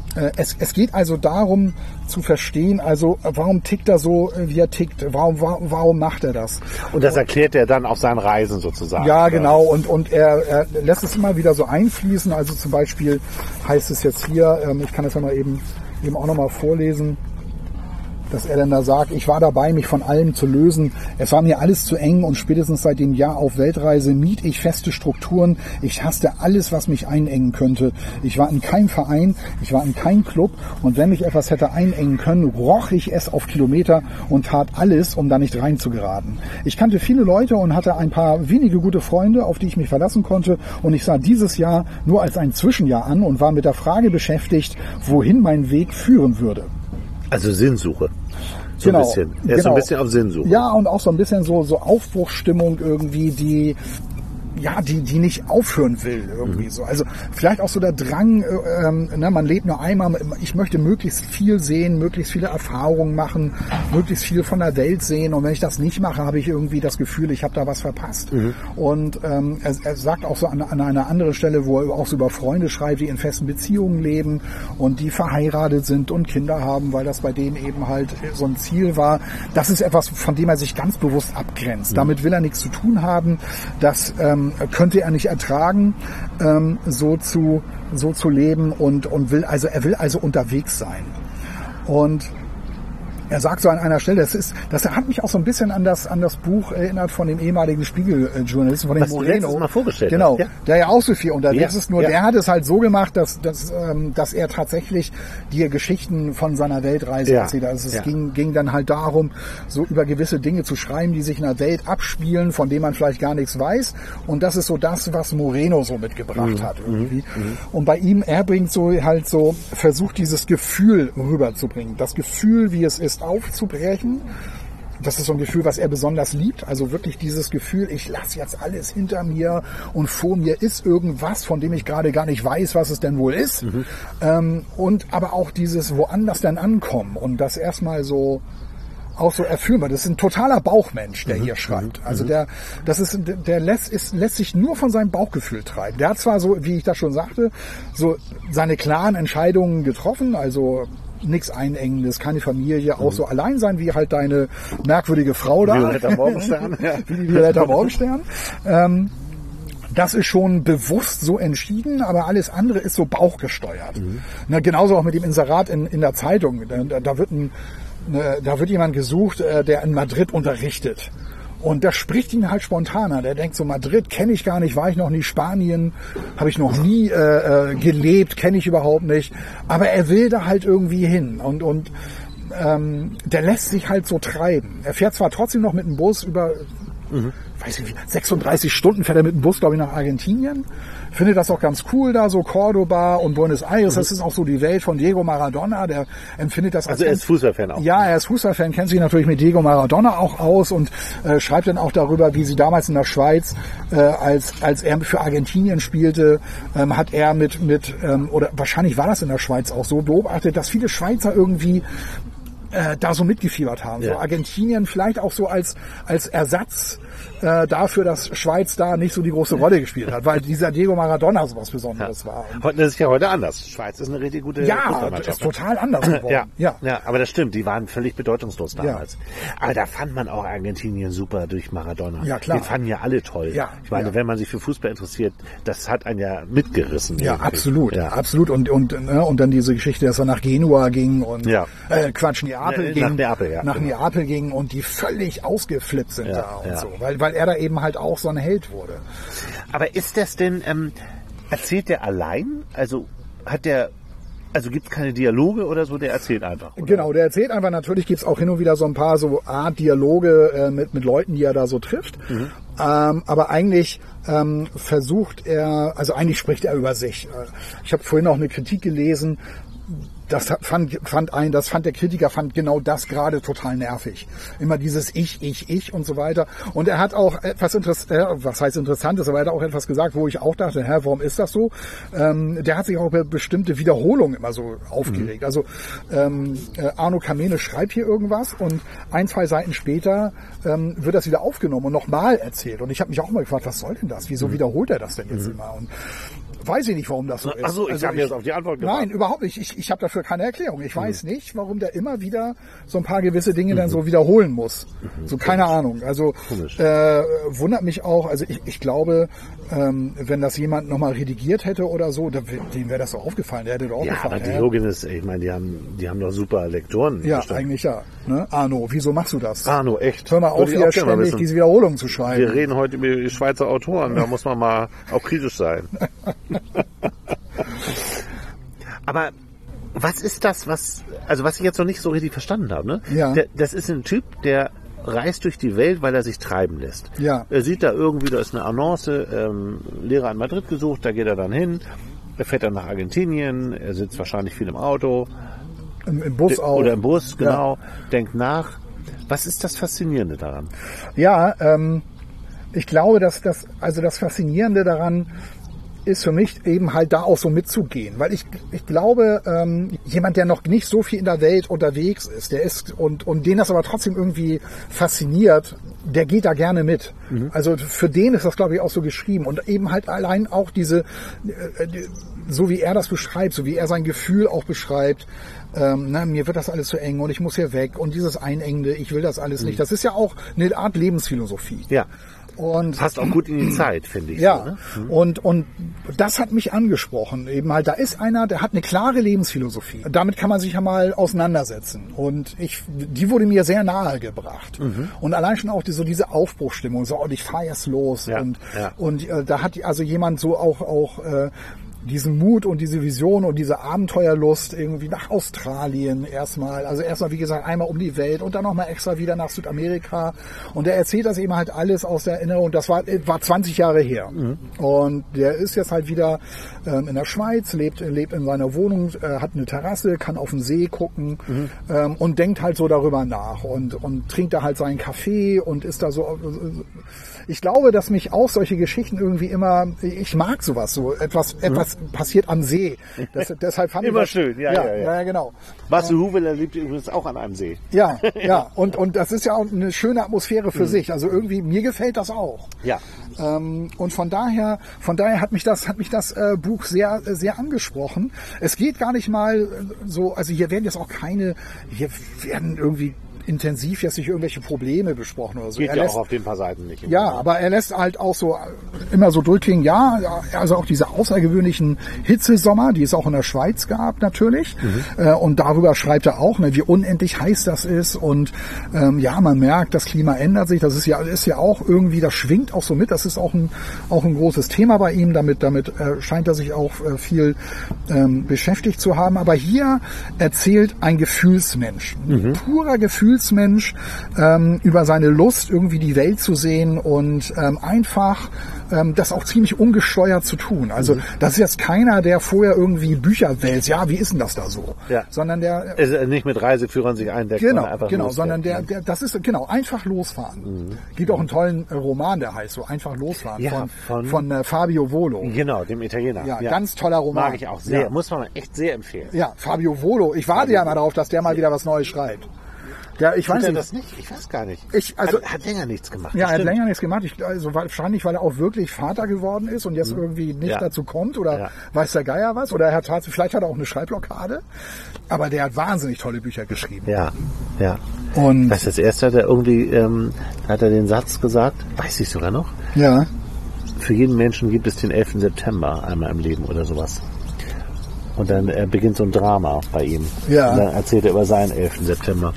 Es geht also darum zu verstehen, also warum tickt er so, wie er tickt, warum macht er das? Und das erklärt er dann auf seinen Reisen sozusagen. Ja, genau, und er lässt es immer wieder so einfließen, also zum Beispiel heißt es jetzt hier, ich kann das ja mal eben auch nochmal vorlesen, dass er dann da sagt, ich war dabei, mich von allem zu lösen. Es war mir alles zu eng und spätestens seit dem Jahr auf Weltreise mied ich feste Strukturen. Ich hasste alles, was mich einengen könnte. Ich war in keinem Verein, ich war in keinem Club und wenn mich etwas hätte einengen können, roch ich es auf Kilometer und tat alles, um da nicht reinzugeraten. Ich kannte viele Leute und hatte ein paar wenige gute Freunde, auf die ich mich verlassen konnte und ich sah dieses Jahr nur als ein Zwischenjahr an und war mit der Frage beschäftigt, wohin mein Weg führen würde. Also Sinnsuche. So ein bisschen. Er ist so ein bisschen auf Sinnsuche. Ja, und auch so ein bisschen so Aufbruchsstimmung irgendwie, die nicht aufhören will irgendwie so. Also vielleicht auch so der Drang, man lebt nur einmal, ich möchte möglichst viel sehen, möglichst viele Erfahrungen machen, möglichst viel von der Welt sehen und wenn ich das nicht mache, habe ich irgendwie das Gefühl, ich habe da was verpasst. Und er sagt auch so an einer anderen Stelle, wo er auch so über Freunde schreibt, die in festen Beziehungen leben und die verheiratet sind und Kinder haben, weil das bei denen eben halt so ein Ziel war. Das ist etwas, von dem er sich ganz bewusst abgrenzt. Damit will er nichts zu tun haben. Das könnte er nicht ertragen, so zu leben und er will also unterwegs sein. Und er sagt so an einer Stelle, das hat mich auch so ein bisschen an das Buch erinnert von dem ehemaligen Spiegel-Journalisten, von dem Moreno. Mal vorgestellt genau, ja. Der ja auch so viel unterwegs ist, nur der hat es halt so gemacht, dass er tatsächlich die Geschichten von seiner Weltreise erzählt. Also es ging dann halt darum, so über gewisse Dinge zu schreiben, die sich in der Welt abspielen, von denen man vielleicht gar nichts weiß. Und das ist so das, was Moreno so mitgebracht hat irgendwie. Und bei ihm, er bringt versucht dieses Gefühl rüberzubringen. Das Gefühl, wie es ist, aufzubrechen. Das ist so ein Gefühl, was er besonders liebt. Also wirklich dieses Gefühl, ich lasse jetzt alles hinter mir und vor mir ist irgendwas, von dem ich gerade gar nicht weiß, was es denn wohl ist. Und aber auch dieses woanders dann ankommen und das erstmal so auch so erfüllbar. Das ist ein totaler Bauchmensch, der hier schreibt. Also der lässt sich nur von seinem Bauchgefühl treiben. Der hat zwar so, wie ich das schon sagte, so seine klaren Entscheidungen getroffen, also nichts Einengendes, keine Familie, auch so allein sein, wie halt deine merkwürdige Frau da. Violetta Morgenstern. Wie die Violetta Morgenstern. Das ist schon bewusst so entschieden, aber alles andere ist so bauchgesteuert. Na, genauso auch mit dem Inserat in der Zeitung. Da wird jemand gesucht, der in Madrid unterrichtet. Und das spricht ihn halt spontan an. Der denkt so, Madrid kenne ich gar nicht, war ich noch nie, Spanien habe ich noch nie gelebt, kenne ich überhaupt nicht. Aber er will da halt irgendwie hin und der lässt sich halt so treiben. Er fährt zwar trotzdem noch mit dem Bus über, weiß nicht wie, 36 Stunden fährt er mit dem Bus, glaube ich, nach Argentinien. Finde das auch ganz cool da, so Cordoba und Buenos Aires. Das ist auch so die Welt von Diego Maradona. Der empfindet das also er ist Fußballfan auch. Ja, er ist Fußballfan, kennt sich natürlich mit Diego Maradona auch aus und schreibt dann auch darüber, wie sie damals in der Schweiz, als er für Argentinien spielte, hat er oder wahrscheinlich war das in der Schweiz auch so, beobachtet, dass viele Schweizer irgendwie da so mitgefiebert haben. Ja. So Argentinien vielleicht auch so als Ersatz dafür, dass Schweiz da nicht so die große Rolle gespielt hat, weil dieser Diego Maradona so was Besonderes war. Das ist ja heute anders. Schweiz ist eine richtig gute Fußballmannschaft. Ja, ist total anders geworden. Ja, aber das stimmt. Die waren völlig bedeutungslos damals. Ja. Aber da fand man auch Argentinien super durch Maradona. Ja, klar. Die fanden ja alle toll. Ja, ich meine, wenn man sich für Fußball interessiert, das hat einen ja mitgerissen. Ja, absolut. Ja. Absolut. Und dann diese Geschichte, dass er nach Genua ging und nach Neapel ging und die völlig ausgeflippt sind da und so. Weil er da eben halt auch so ein Held wurde. Aber ist das denn, erzählt der allein? Also gibt es keine Dialoge oder so, der erzählt einfach? Oder? Genau, der erzählt einfach. Natürlich gibt es auch hin und wieder so ein paar so Art Dialoge mit Leuten, die er da so trifft. Aber eigentlich versucht er, also eigentlich spricht er über sich. Ich habe vorhin auch eine Kritik gelesen, das fand der Kritiker genau das gerade total nervig. Immer dieses Ich und so weiter. Und er hat auch etwas was heißt Interessantes, aber er hat auch etwas gesagt, wo ich auch dachte, warum ist das so? Der hat sich auch über bestimmte Wiederholungen immer so aufgeregt. Also Arno Kamene schreibt hier irgendwas und 1-2 Seiten später wird das wieder aufgenommen und nochmal erzählt. Und ich habe mich auch mal gefragt, was soll denn das? Wieso wiederholt er das denn jetzt immer? Und weiß ich nicht, warum das so ist. Achso, ich habe jetzt auf die Antwort gewartet. Nein, überhaupt nicht. Ich habe dafür keine Erklärung. Ich weiß nicht, warum der immer wieder so ein paar gewisse Dinge dann so wiederholen muss. So, keine Ahnung. Also wundert mich auch. Also ich glaube, wenn das jemand nochmal redigiert hätte oder so, dem wäre das so aufgefallen. Der hätte doch auch gefallen. Aber Diogenes, ich meine, die haben doch super Lektoren. Ja, eigentlich ja. Ne? Arno, wieso machst du das? Arno, echt? Hör mal auf, hier ständig diese Wiederholung zu schreiben. Wir reden heute über die Schweizer Autoren, da muss man mal auch kritisch sein. Aber was ist das, was ich jetzt noch nicht so richtig verstanden habe? Ne? Ja. Das ist ein Typ, der reist durch die Welt, weil er sich treiben lässt. Ja. Er sieht da irgendwie, da ist eine Annonce, Lehrer in Madrid gesucht, da geht er dann hin. Er fährt dann nach Argentinien, er sitzt wahrscheinlich viel im Auto. Im Bus auch. Oder im Bus, genau. Ja. Denkt nach. Was ist das Faszinierende daran? Ja, ich glaube, dass das Faszinierende daran ist für mich eben halt da auch so mitzugehen. Weil ich glaube, jemand, der noch nicht so viel in der Welt unterwegs ist, der ist und den das aber trotzdem irgendwie fasziniert, der geht da gerne mit. Also für den ist das, glaube ich, auch so geschrieben. Und eben halt allein auch so wie er das beschreibt, so wie er sein Gefühl auch beschreibt, mir wird das alles zu eng und ich muss hier weg und dieses Einengende, ich will das alles nicht. Das ist ja auch eine Art Lebensphilosophie. Ja. Und passt auch gut in die Zeit, finde ich. Ja, so, ne? Und das hat mich angesprochen. Eben halt, da ist einer, der hat eine klare Lebensphilosophie. Damit kann man sich ja mal auseinandersetzen. Und die wurde mir sehr nahe gebracht. Und allein schon auch diese Aufbruchstimmung, so, ich fahre jetzt los. Ja, und da hat also jemand so auch diesen Mut und diese Vision und diese Abenteuerlust irgendwie nach Australien erstmal. Also erstmal, wie gesagt, einmal um die Welt und dann nochmal extra wieder nach Südamerika. Und er erzählt das eben halt alles aus der Erinnerung. Das war 20 Jahre her. Und der ist jetzt halt wieder in der Schweiz, lebt in seiner Wohnung, hat eine Terrasse, kann auf den See gucken und denkt halt so darüber nach und trinkt da halt seinen Kaffee und ist da so. Ich glaube, dass mich auch solche Geschichten irgendwie immer, ich mag sowas, so etwas passiert am See. Deshalb fand immer ich das, schön, ja, genau. Marcel Huweler lebt übrigens auch an einem See. Ja, und das ist ja auch eine schöne Atmosphäre für sich. Also irgendwie, mir gefällt das auch. Ja. Und von daher hat mich das Buch sehr, sehr angesprochen. Es geht gar nicht mal so, also hier werden irgendwie intensiv jetzt nicht irgendwelche Probleme besprochen oder so. Geht ja auch auf den paar Seiten nicht. Ja, aber er lässt halt auch so immer so durchklingen, also auch diese außergewöhnlichen Hitzesommer, die es auch in der Schweiz gab natürlich. Und darüber schreibt er auch, wie unendlich heiß das ist. Und man merkt, das Klima ändert sich. Das ist ja auch irgendwie, das schwingt auch so mit. Das ist auch ein großes Thema bei ihm. Damit scheint er sich auch viel beschäftigt zu haben. Aber hier erzählt ein Gefühlsmensch, ein purer Gefühlsmensch, über seine Lust, irgendwie die Welt zu sehen und einfach das auch ziemlich ungesteuert zu tun. Also das ist jetzt keiner, der vorher irgendwie Bücher wälzt. Ja, wie ist denn das da so? Ja. Sondern der ist nicht mit Reiseführern sich eindeckt, genau, einfach sondern das ist einfach losfahren. Gibt auch einen tollen Roman, der heißt so einfach losfahren von Fabio Volo. Genau, dem Italiener. Ja, ganz toller Roman. Mag ich auch sehr. Muss man echt sehr empfehlen. Ja, Fabio Volo. Ich warte ja mal darauf, dass der mal wieder was Neues schreibt. Ja, ich weiß das nicht. Ich weiß gar nicht. Hat länger nichts gemacht. Ja, er hat länger nichts gemacht. Wahrscheinlich, weil er auch wirklich Vater geworden ist und jetzt irgendwie nicht dazu kommt oder weiß der Geier was. Oder vielleicht hat er auch eine Schreibblockade. Aber der hat wahnsinnig tolle Bücher geschrieben. Ja. Und das erste hat er irgendwie, hat er den Satz gesagt, weiß ich sogar noch. Ja. Für jeden Menschen gibt es den 11. September einmal im Leben oder sowas. Und dann beginnt so ein Drama bei ihm. Ja. Und dann erzählt er über seinen 11. September.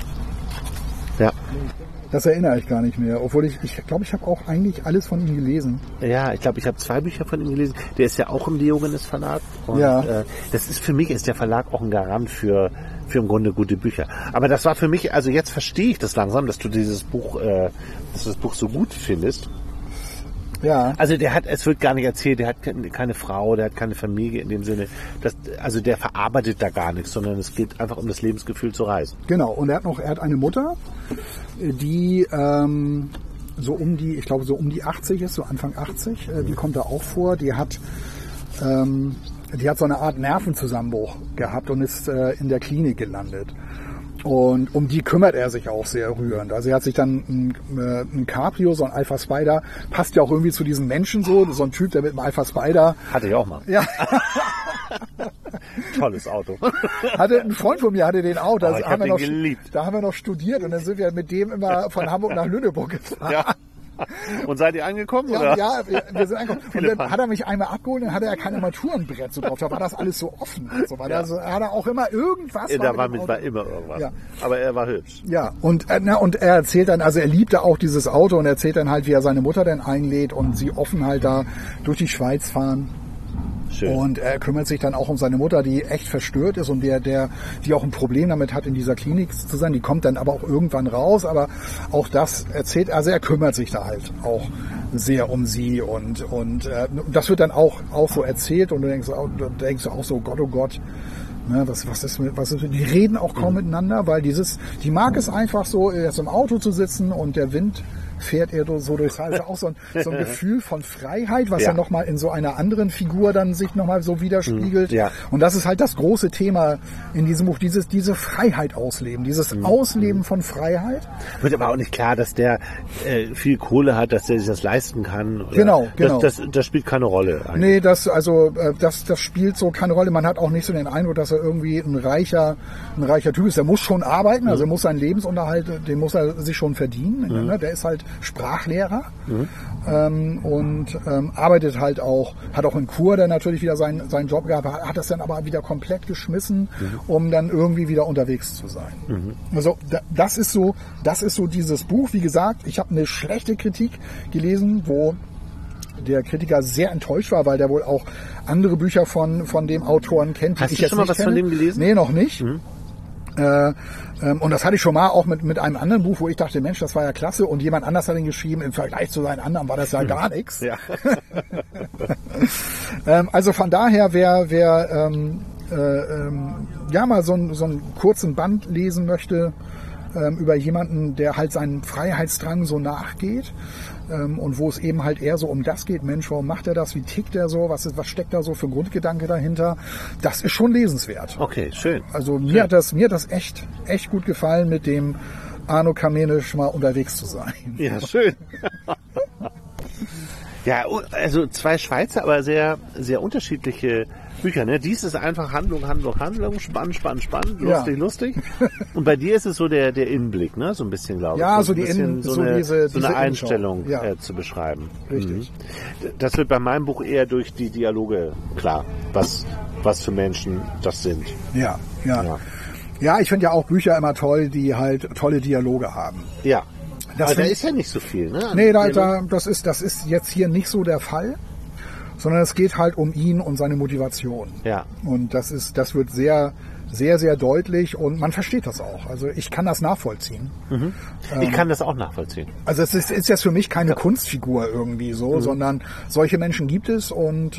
Ja. Das erinnere ich gar nicht mehr, obwohl ich glaube, ich habe auch eigentlich alles von ihm gelesen. Ja, ich glaube, ich habe 2 Bücher von ihm gelesen. Der ist ja auch im Diogenes Verlag. Und das ist für mich, ist der Verlag auch ein Garant für im Grunde gute Bücher. Aber das war für mich, also jetzt verstehe ich das langsam, dass du das Buch so gut findest. Ja. Also es wird gar nicht erzählt, der hat keine Frau, der hat keine Familie in dem Sinne. Also der verarbeitet da gar nichts, sondern es geht einfach um das Lebensgefühl zu reisen. Genau, und er hat eine Mutter, die so um die 80 ist, so Anfang 80, die kommt da auch vor, die hat so eine Art Nervenzusammenbruch gehabt und ist in der Klinik gelandet. Und um die kümmert er sich auch sehr rührend. Also er hat sich dann ein Cabrio, so ein Alpha Spider, passt ja auch irgendwie zu diesen Menschen so ein Typ, der mit einem Alpha Spider... Hatte ich auch mal. Ja. Tolles Auto. Ein Freund von mir hatte den auch. Da ich habe den geliebt. Da haben wir noch studiert und dann sind wir mit dem immer von Hamburg nach Lüneburg gefahren. Ja. Und seid ihr angekommen? Ja, oder? ja, wir sind angekommen. Und dann hat er mich einmal abgeholt, dann hatte er kein Armaturenbrett so drauf. Da war das alles so offen. Und so weiter. Also hat er auch immer irgendwas. Ja, da war immer irgendwas. Ja. Aber er war hübsch. Ja, und er erzählt dann, also er liebte auch dieses Auto und erzählt dann halt, wie er seine Mutter dann einlädt und sie offen halt da durch die Schweiz fahren. Schön. Und er kümmert sich dann auch um seine Mutter, die echt verstört ist und die auch ein Problem damit hat, in dieser Klinik zu sein. Die kommt dann aber auch irgendwann raus, aber auch das erzählt, also er kümmert sich da halt auch sehr um sie und das wird dann auch so erzählt und du denkst auch so, oh Gott, ne, was ist die reden auch kaum miteinander, weil die mag es einfach so, jetzt im Auto zu sitzen und der Wind fährt er so durchs Haus. Also auch so ein Gefühl von Freiheit, was ja nochmal in so einer anderen Figur dann sich nochmal so widerspiegelt. Ja. Und das ist halt das große Thema in diesem Buch, diese Freiheit ausleben, dieses Ausleben von Freiheit. Wird aber auch nicht klar, dass der viel Kohle hat, dass der sich das leisten kann. Oder? Genau. Das spielt keine Rolle eigentlich. Nee, das spielt so keine Rolle. Man hat auch nicht so den Eindruck, dass er irgendwie ein reicher Typ ist. Der muss schon arbeiten, also er muss seinen Lebensunterhalt, den muss er sich schon verdienen. Ne? Der ist halt Sprachlehrer und arbeitet halt auch, hat auch in Chur dann natürlich wieder seinen Job gehabt, hat das dann aber wieder komplett geschmissen, um dann irgendwie wieder unterwegs zu sein. Also das ist so dieses Buch. Wie gesagt, ich habe eine schlechte Kritik gelesen, wo der Kritiker sehr enttäuscht war, weil der wohl auch andere Bücher von dem Autoren kennt. Hast du schon mal was von dem gelesen? Nee, noch nicht. Und das hatte ich schon mal auch mit einem anderen Buch, wo ich dachte, Mensch, das war ja klasse. Und jemand anders hat ihn geschrieben, im Vergleich zu seinen anderen war das ja gar nichts. Ja. Also von daher, wer mal so einen kurzen Band lesen möchte, über jemanden, der halt seinen Freiheitsdrang so nachgeht, und wo es eben halt eher so um das geht, Mensch, warum macht er das, wie tickt er so, was steckt da so für Grundgedanke dahinter, das ist schon lesenswert. Okay, schön. Also mir hat das echt gut gefallen, mit dem Arno Kamenisch mal unterwegs zu sein. Ja, schön. Ja, also zwei Schweizer, aber sehr, sehr unterschiedliche Bücher. Ne? Dies ist einfach Handlung, spannend, lustig. Und bei dir ist es so der Innenblick, ne? So ein bisschen, glaube ich. Ja, so eine Einstellung zu beschreiben. Richtig. Das wird bei meinem Buch eher durch die Dialoge klar, was für Menschen das sind. Ja. Ja, ich finde ja auch Bücher immer toll, die halt tolle Dialoge haben. Ja. Aber da ist ja nicht so viel, ne? Nee, das ist jetzt hier nicht so der Fall, sondern es geht halt um ihn und seine Motivation. Ja. Und das wird sehr, sehr, sehr deutlich und man versteht das auch. Also ich kann das nachvollziehen. Ich kann das auch nachvollziehen. Also es ist jetzt für mich keine Kunstfigur irgendwie so, sondern solche Menschen gibt es und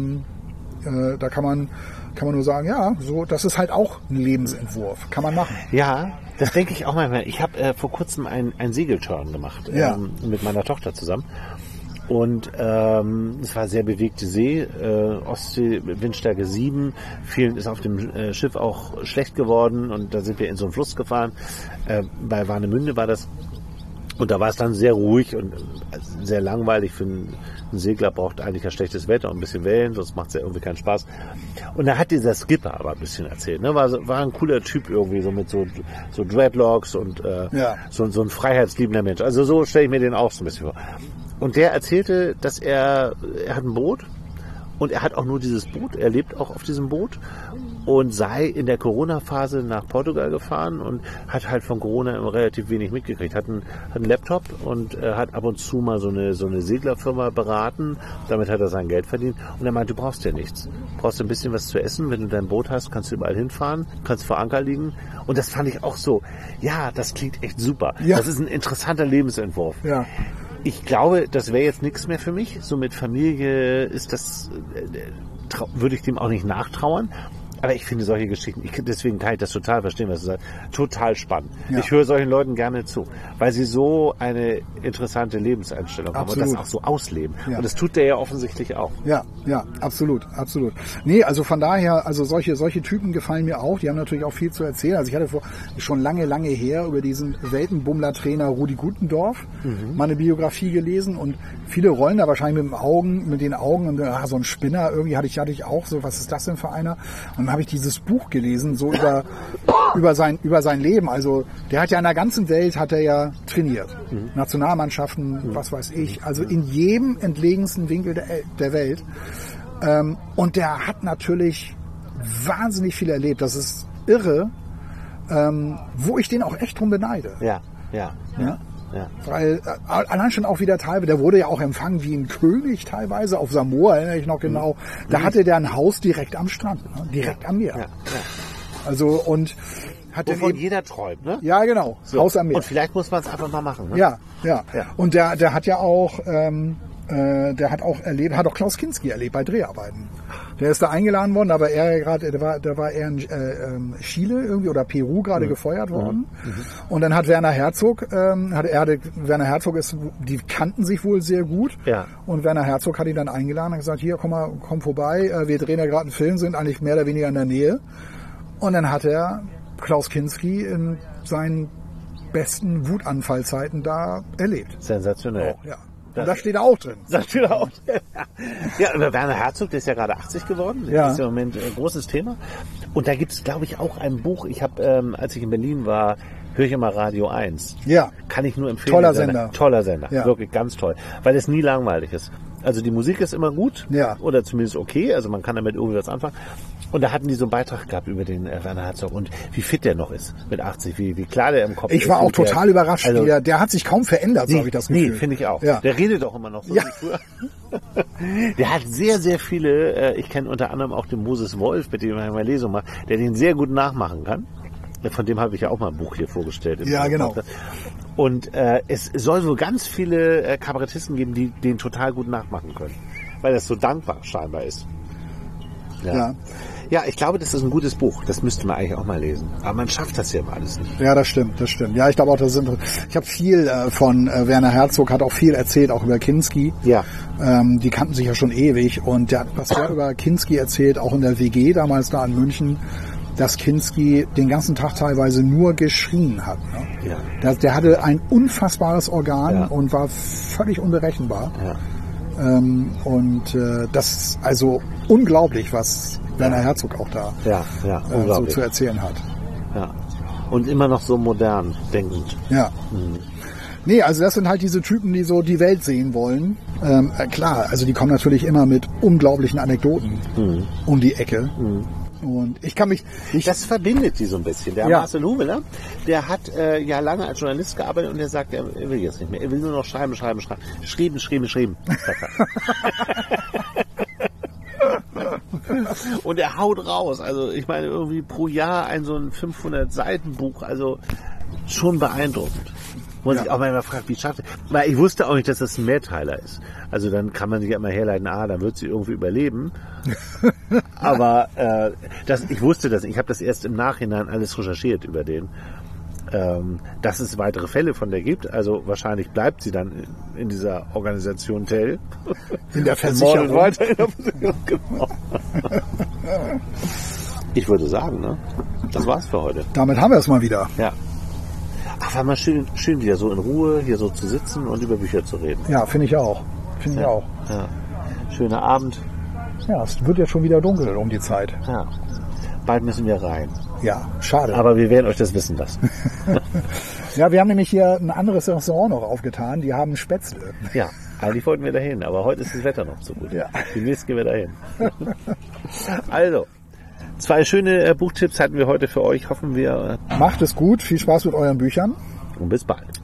da kann man nur sagen, ja, so, das ist halt auch ein Lebensentwurf. Kann man machen. Ja, das denke ich auch manchmal. Ich habe vor kurzem ein Segeltörn gemacht mit meiner Tochter zusammen. Und es war sehr bewegte See, Ostsee, Windstärke 7. Vielen ist auf dem Schiff auch schlecht geworden und da sind wir in so einen Fluss gefahren. Bei Warnemünde war das. Und da war es dann sehr ruhig und sehr langweilig. Für einen Segler braucht eigentlich ja schlechtes Wetter und ein bisschen Wellen, sonst macht es ja irgendwie keinen Spaß. Und da hat dieser Skipper aber ein bisschen erzählt. Ne? War ein cooler Typ irgendwie, so mit so Dreadlocks und so ein freiheitsliebender Mensch. Also so stelle ich mir den auch so ein bisschen vor. Und der erzählte, dass er hat ein Boot und er hat auch nur dieses Boot. Er lebt auch auf diesem Boot und sei in der Corona-Phase nach Portugal gefahren und hat halt von Corona relativ wenig mitgekriegt. Hat einen Laptop und hat ab und zu mal so eine Seglerfirma beraten. Damit hat er sein Geld verdient. Und er meint, du brauchst ja nichts. Du brauchst ein bisschen was zu essen. Wenn du dein Boot hast, kannst du überall hinfahren, kannst vor Anker liegen. Und das fand ich auch so, ja, das klingt echt super. Ja. Das ist ein interessanter Lebensentwurf. Ja. Ich glaube, das wäre jetzt nichts mehr für mich. So mit Familie ist das, würde ich dem auch nicht nachtrauern. Aber ich finde solche Geschichten, deswegen kann ich das total verstehen, was du sagst, total spannend. Ja. Ich höre solchen Leuten gerne zu, weil sie so eine interessante Lebenseinstellung haben und das auch so ausleben. Ja. Und das tut der ja offensichtlich auch. Ja, absolut. Nee, also von daher, also solche Typen gefallen mir auch. Die haben natürlich auch viel zu erzählen. Also ich hatte schon lange her über diesen Weltenbummler-Trainer Rudi Gutendorf meine Biografie gelesen und viele rollen da wahrscheinlich mit den Augen und so ein Spinner irgendwie hatte ich auch so, was ist das denn für einer? Und dann habe ich dieses Buch gelesen, so über sein Leben. Also der hat ja in der ganzen Welt trainiert. Nationalmannschaften, was weiß ich. Also in jedem entlegensten Winkel der Welt. Und der hat natürlich wahnsinnig viel erlebt. Das ist irre, wo ich den auch echt drum beneide. Ja. Weil allein schon auch wieder teilweise, der wurde ja auch empfangen wie ein König teilweise auf Samoa, erinnere ich noch genau. Da hatte der ein Haus direkt am Strand, direkt am Meer. Ja. Also und hat wovon jeder träumt, ne? Ja, genau. So. Haus am Meer. Und vielleicht muss man es einfach mal machen. Ne? Ja. Und der hat ja auch, hat auch Klaus Kinski erlebt bei Dreharbeiten. Der ist da eingeladen worden, aber da war er in Chile irgendwie oder Peru gerade gefeuert worden. Und dann hat Werner Herzog, die kannten sich wohl sehr gut. Ja. Und Werner Herzog hat ihn dann eingeladen und gesagt, hier, komm vorbei, wir drehen ja gerade einen Film, sind eigentlich mehr oder weniger in der Nähe. Und dann hat er Klaus Kinski in seinen besten Wutanfallzeiten da erlebt. Sensationell. Oh, ja. Und da steht er auch drin. Da steht er auch drin. Ja, aber Werner Herzog, der ist ja gerade 80 geworden. Das ist im Moment ein großes Thema. Und da gibt es, glaube ich, auch ein Buch. Ich habe, als ich in Berlin war, höre ich immer Radio 1. Ja. Kann ich nur empfehlen. Toller Sender. Ja. Wirklich ganz toll. Weil es nie langweilig ist. Also die Musik ist immer gut. Ja. Oder zumindest okay. Also man kann damit irgendwie was anfangen. Und da hatten die so einen Beitrag gehabt über den Werner Herzog und wie fit der noch ist mit 80, wie klar der im Kopf ist. Ich war auch total überrascht. Also, der hat sich kaum verändert, so habe ich das Gefühl. Nee, finde ich auch. Ja. Der redet auch immer noch so wie früher. Der hat sehr, sehr viele, ich kenne unter anderem auch den Moses Wolf, mit dem ich mal Lesung mache, der den sehr gut nachmachen kann. Von dem habe ich ja auch mal ein Buch hier vorgestellt. Ja, genau. Und es soll so ganz viele Kabarettisten geben, die den total gut nachmachen können. Weil das so dankbar scheinbar ist. Ja, ich glaube, das ist ein gutes Buch. Das müsste man eigentlich auch mal lesen. Aber man schafft das ja immer alles nicht. Ja, das stimmt. Ja, ich glaube auch, ich habe viel von Werner Herzog, hat auch viel erzählt, auch über Kinski. Ja. Die kannten sich ja schon ewig. Und was der über Kinski erzählt, auch in der WG damals da in München, dass Kinski den ganzen Tag teilweise nur geschrien hat. Ne? Ja. Der hatte ein unfassbares Organ und war völlig unberechenbar. Ja. Das ist also unglaublich, was Werner Herzog auch da so zu erzählen hat. Ja. Und immer noch so modern denkend. Ja. Nee, also das sind halt diese Typen, die so die Welt sehen wollen. Klar, also die kommen natürlich immer mit unglaublichen Anekdoten um die Ecke. Und das verbindet die so ein bisschen. Der Marcel Hubeler, der hat ja lange als Journalist gearbeitet und der sagt, er will jetzt nicht mehr. Er will nur noch schreiben. Schrieben. Und er haut raus. Also ich meine irgendwie pro Jahr so ein 500-Seiten-Buch. Also schon beeindruckend. Wo man sich auch mal fragt, wie schafft er. Weil ich wusste auch nicht, dass das ein Mehrteiler ist. Also dann kann man sich ja immer herleiten, dann wird sie irgendwie überleben. Aber ich wusste das. Ich habe das erst im Nachhinein alles recherchiert über den. Dass es weitere Fälle von der gibt. Also wahrscheinlich bleibt sie dann in dieser Organisation Tell. In der Versicherung. Weiter in der Versicherung, genau. Ich würde sagen, ne? Das war's für heute. Damit haben wir es mal wieder. Ja. Ach, war mal schön wieder so in Ruhe hier so zu sitzen und über Bücher zu reden. Ja, finde ich auch. Ja. Schöner Abend. Ja, es wird ja schon wieder dunkel um die Zeit. Ja. Bald müssen wir rein. Ja, schade. Aber wir werden euch das wissen lassen. Ja, wir haben nämlich hier ein anderes Restaurant noch aufgetan. Die haben Spätzle. Ja, eigentlich wollten wir dahin, aber heute ist das Wetter noch so gut. Ja. Demnächst gehen wir dahin. Also, 2 schöne Buchtipps hatten wir heute für euch. Hoffen wir. Macht es gut. Viel Spaß mit euren Büchern. Und bis bald.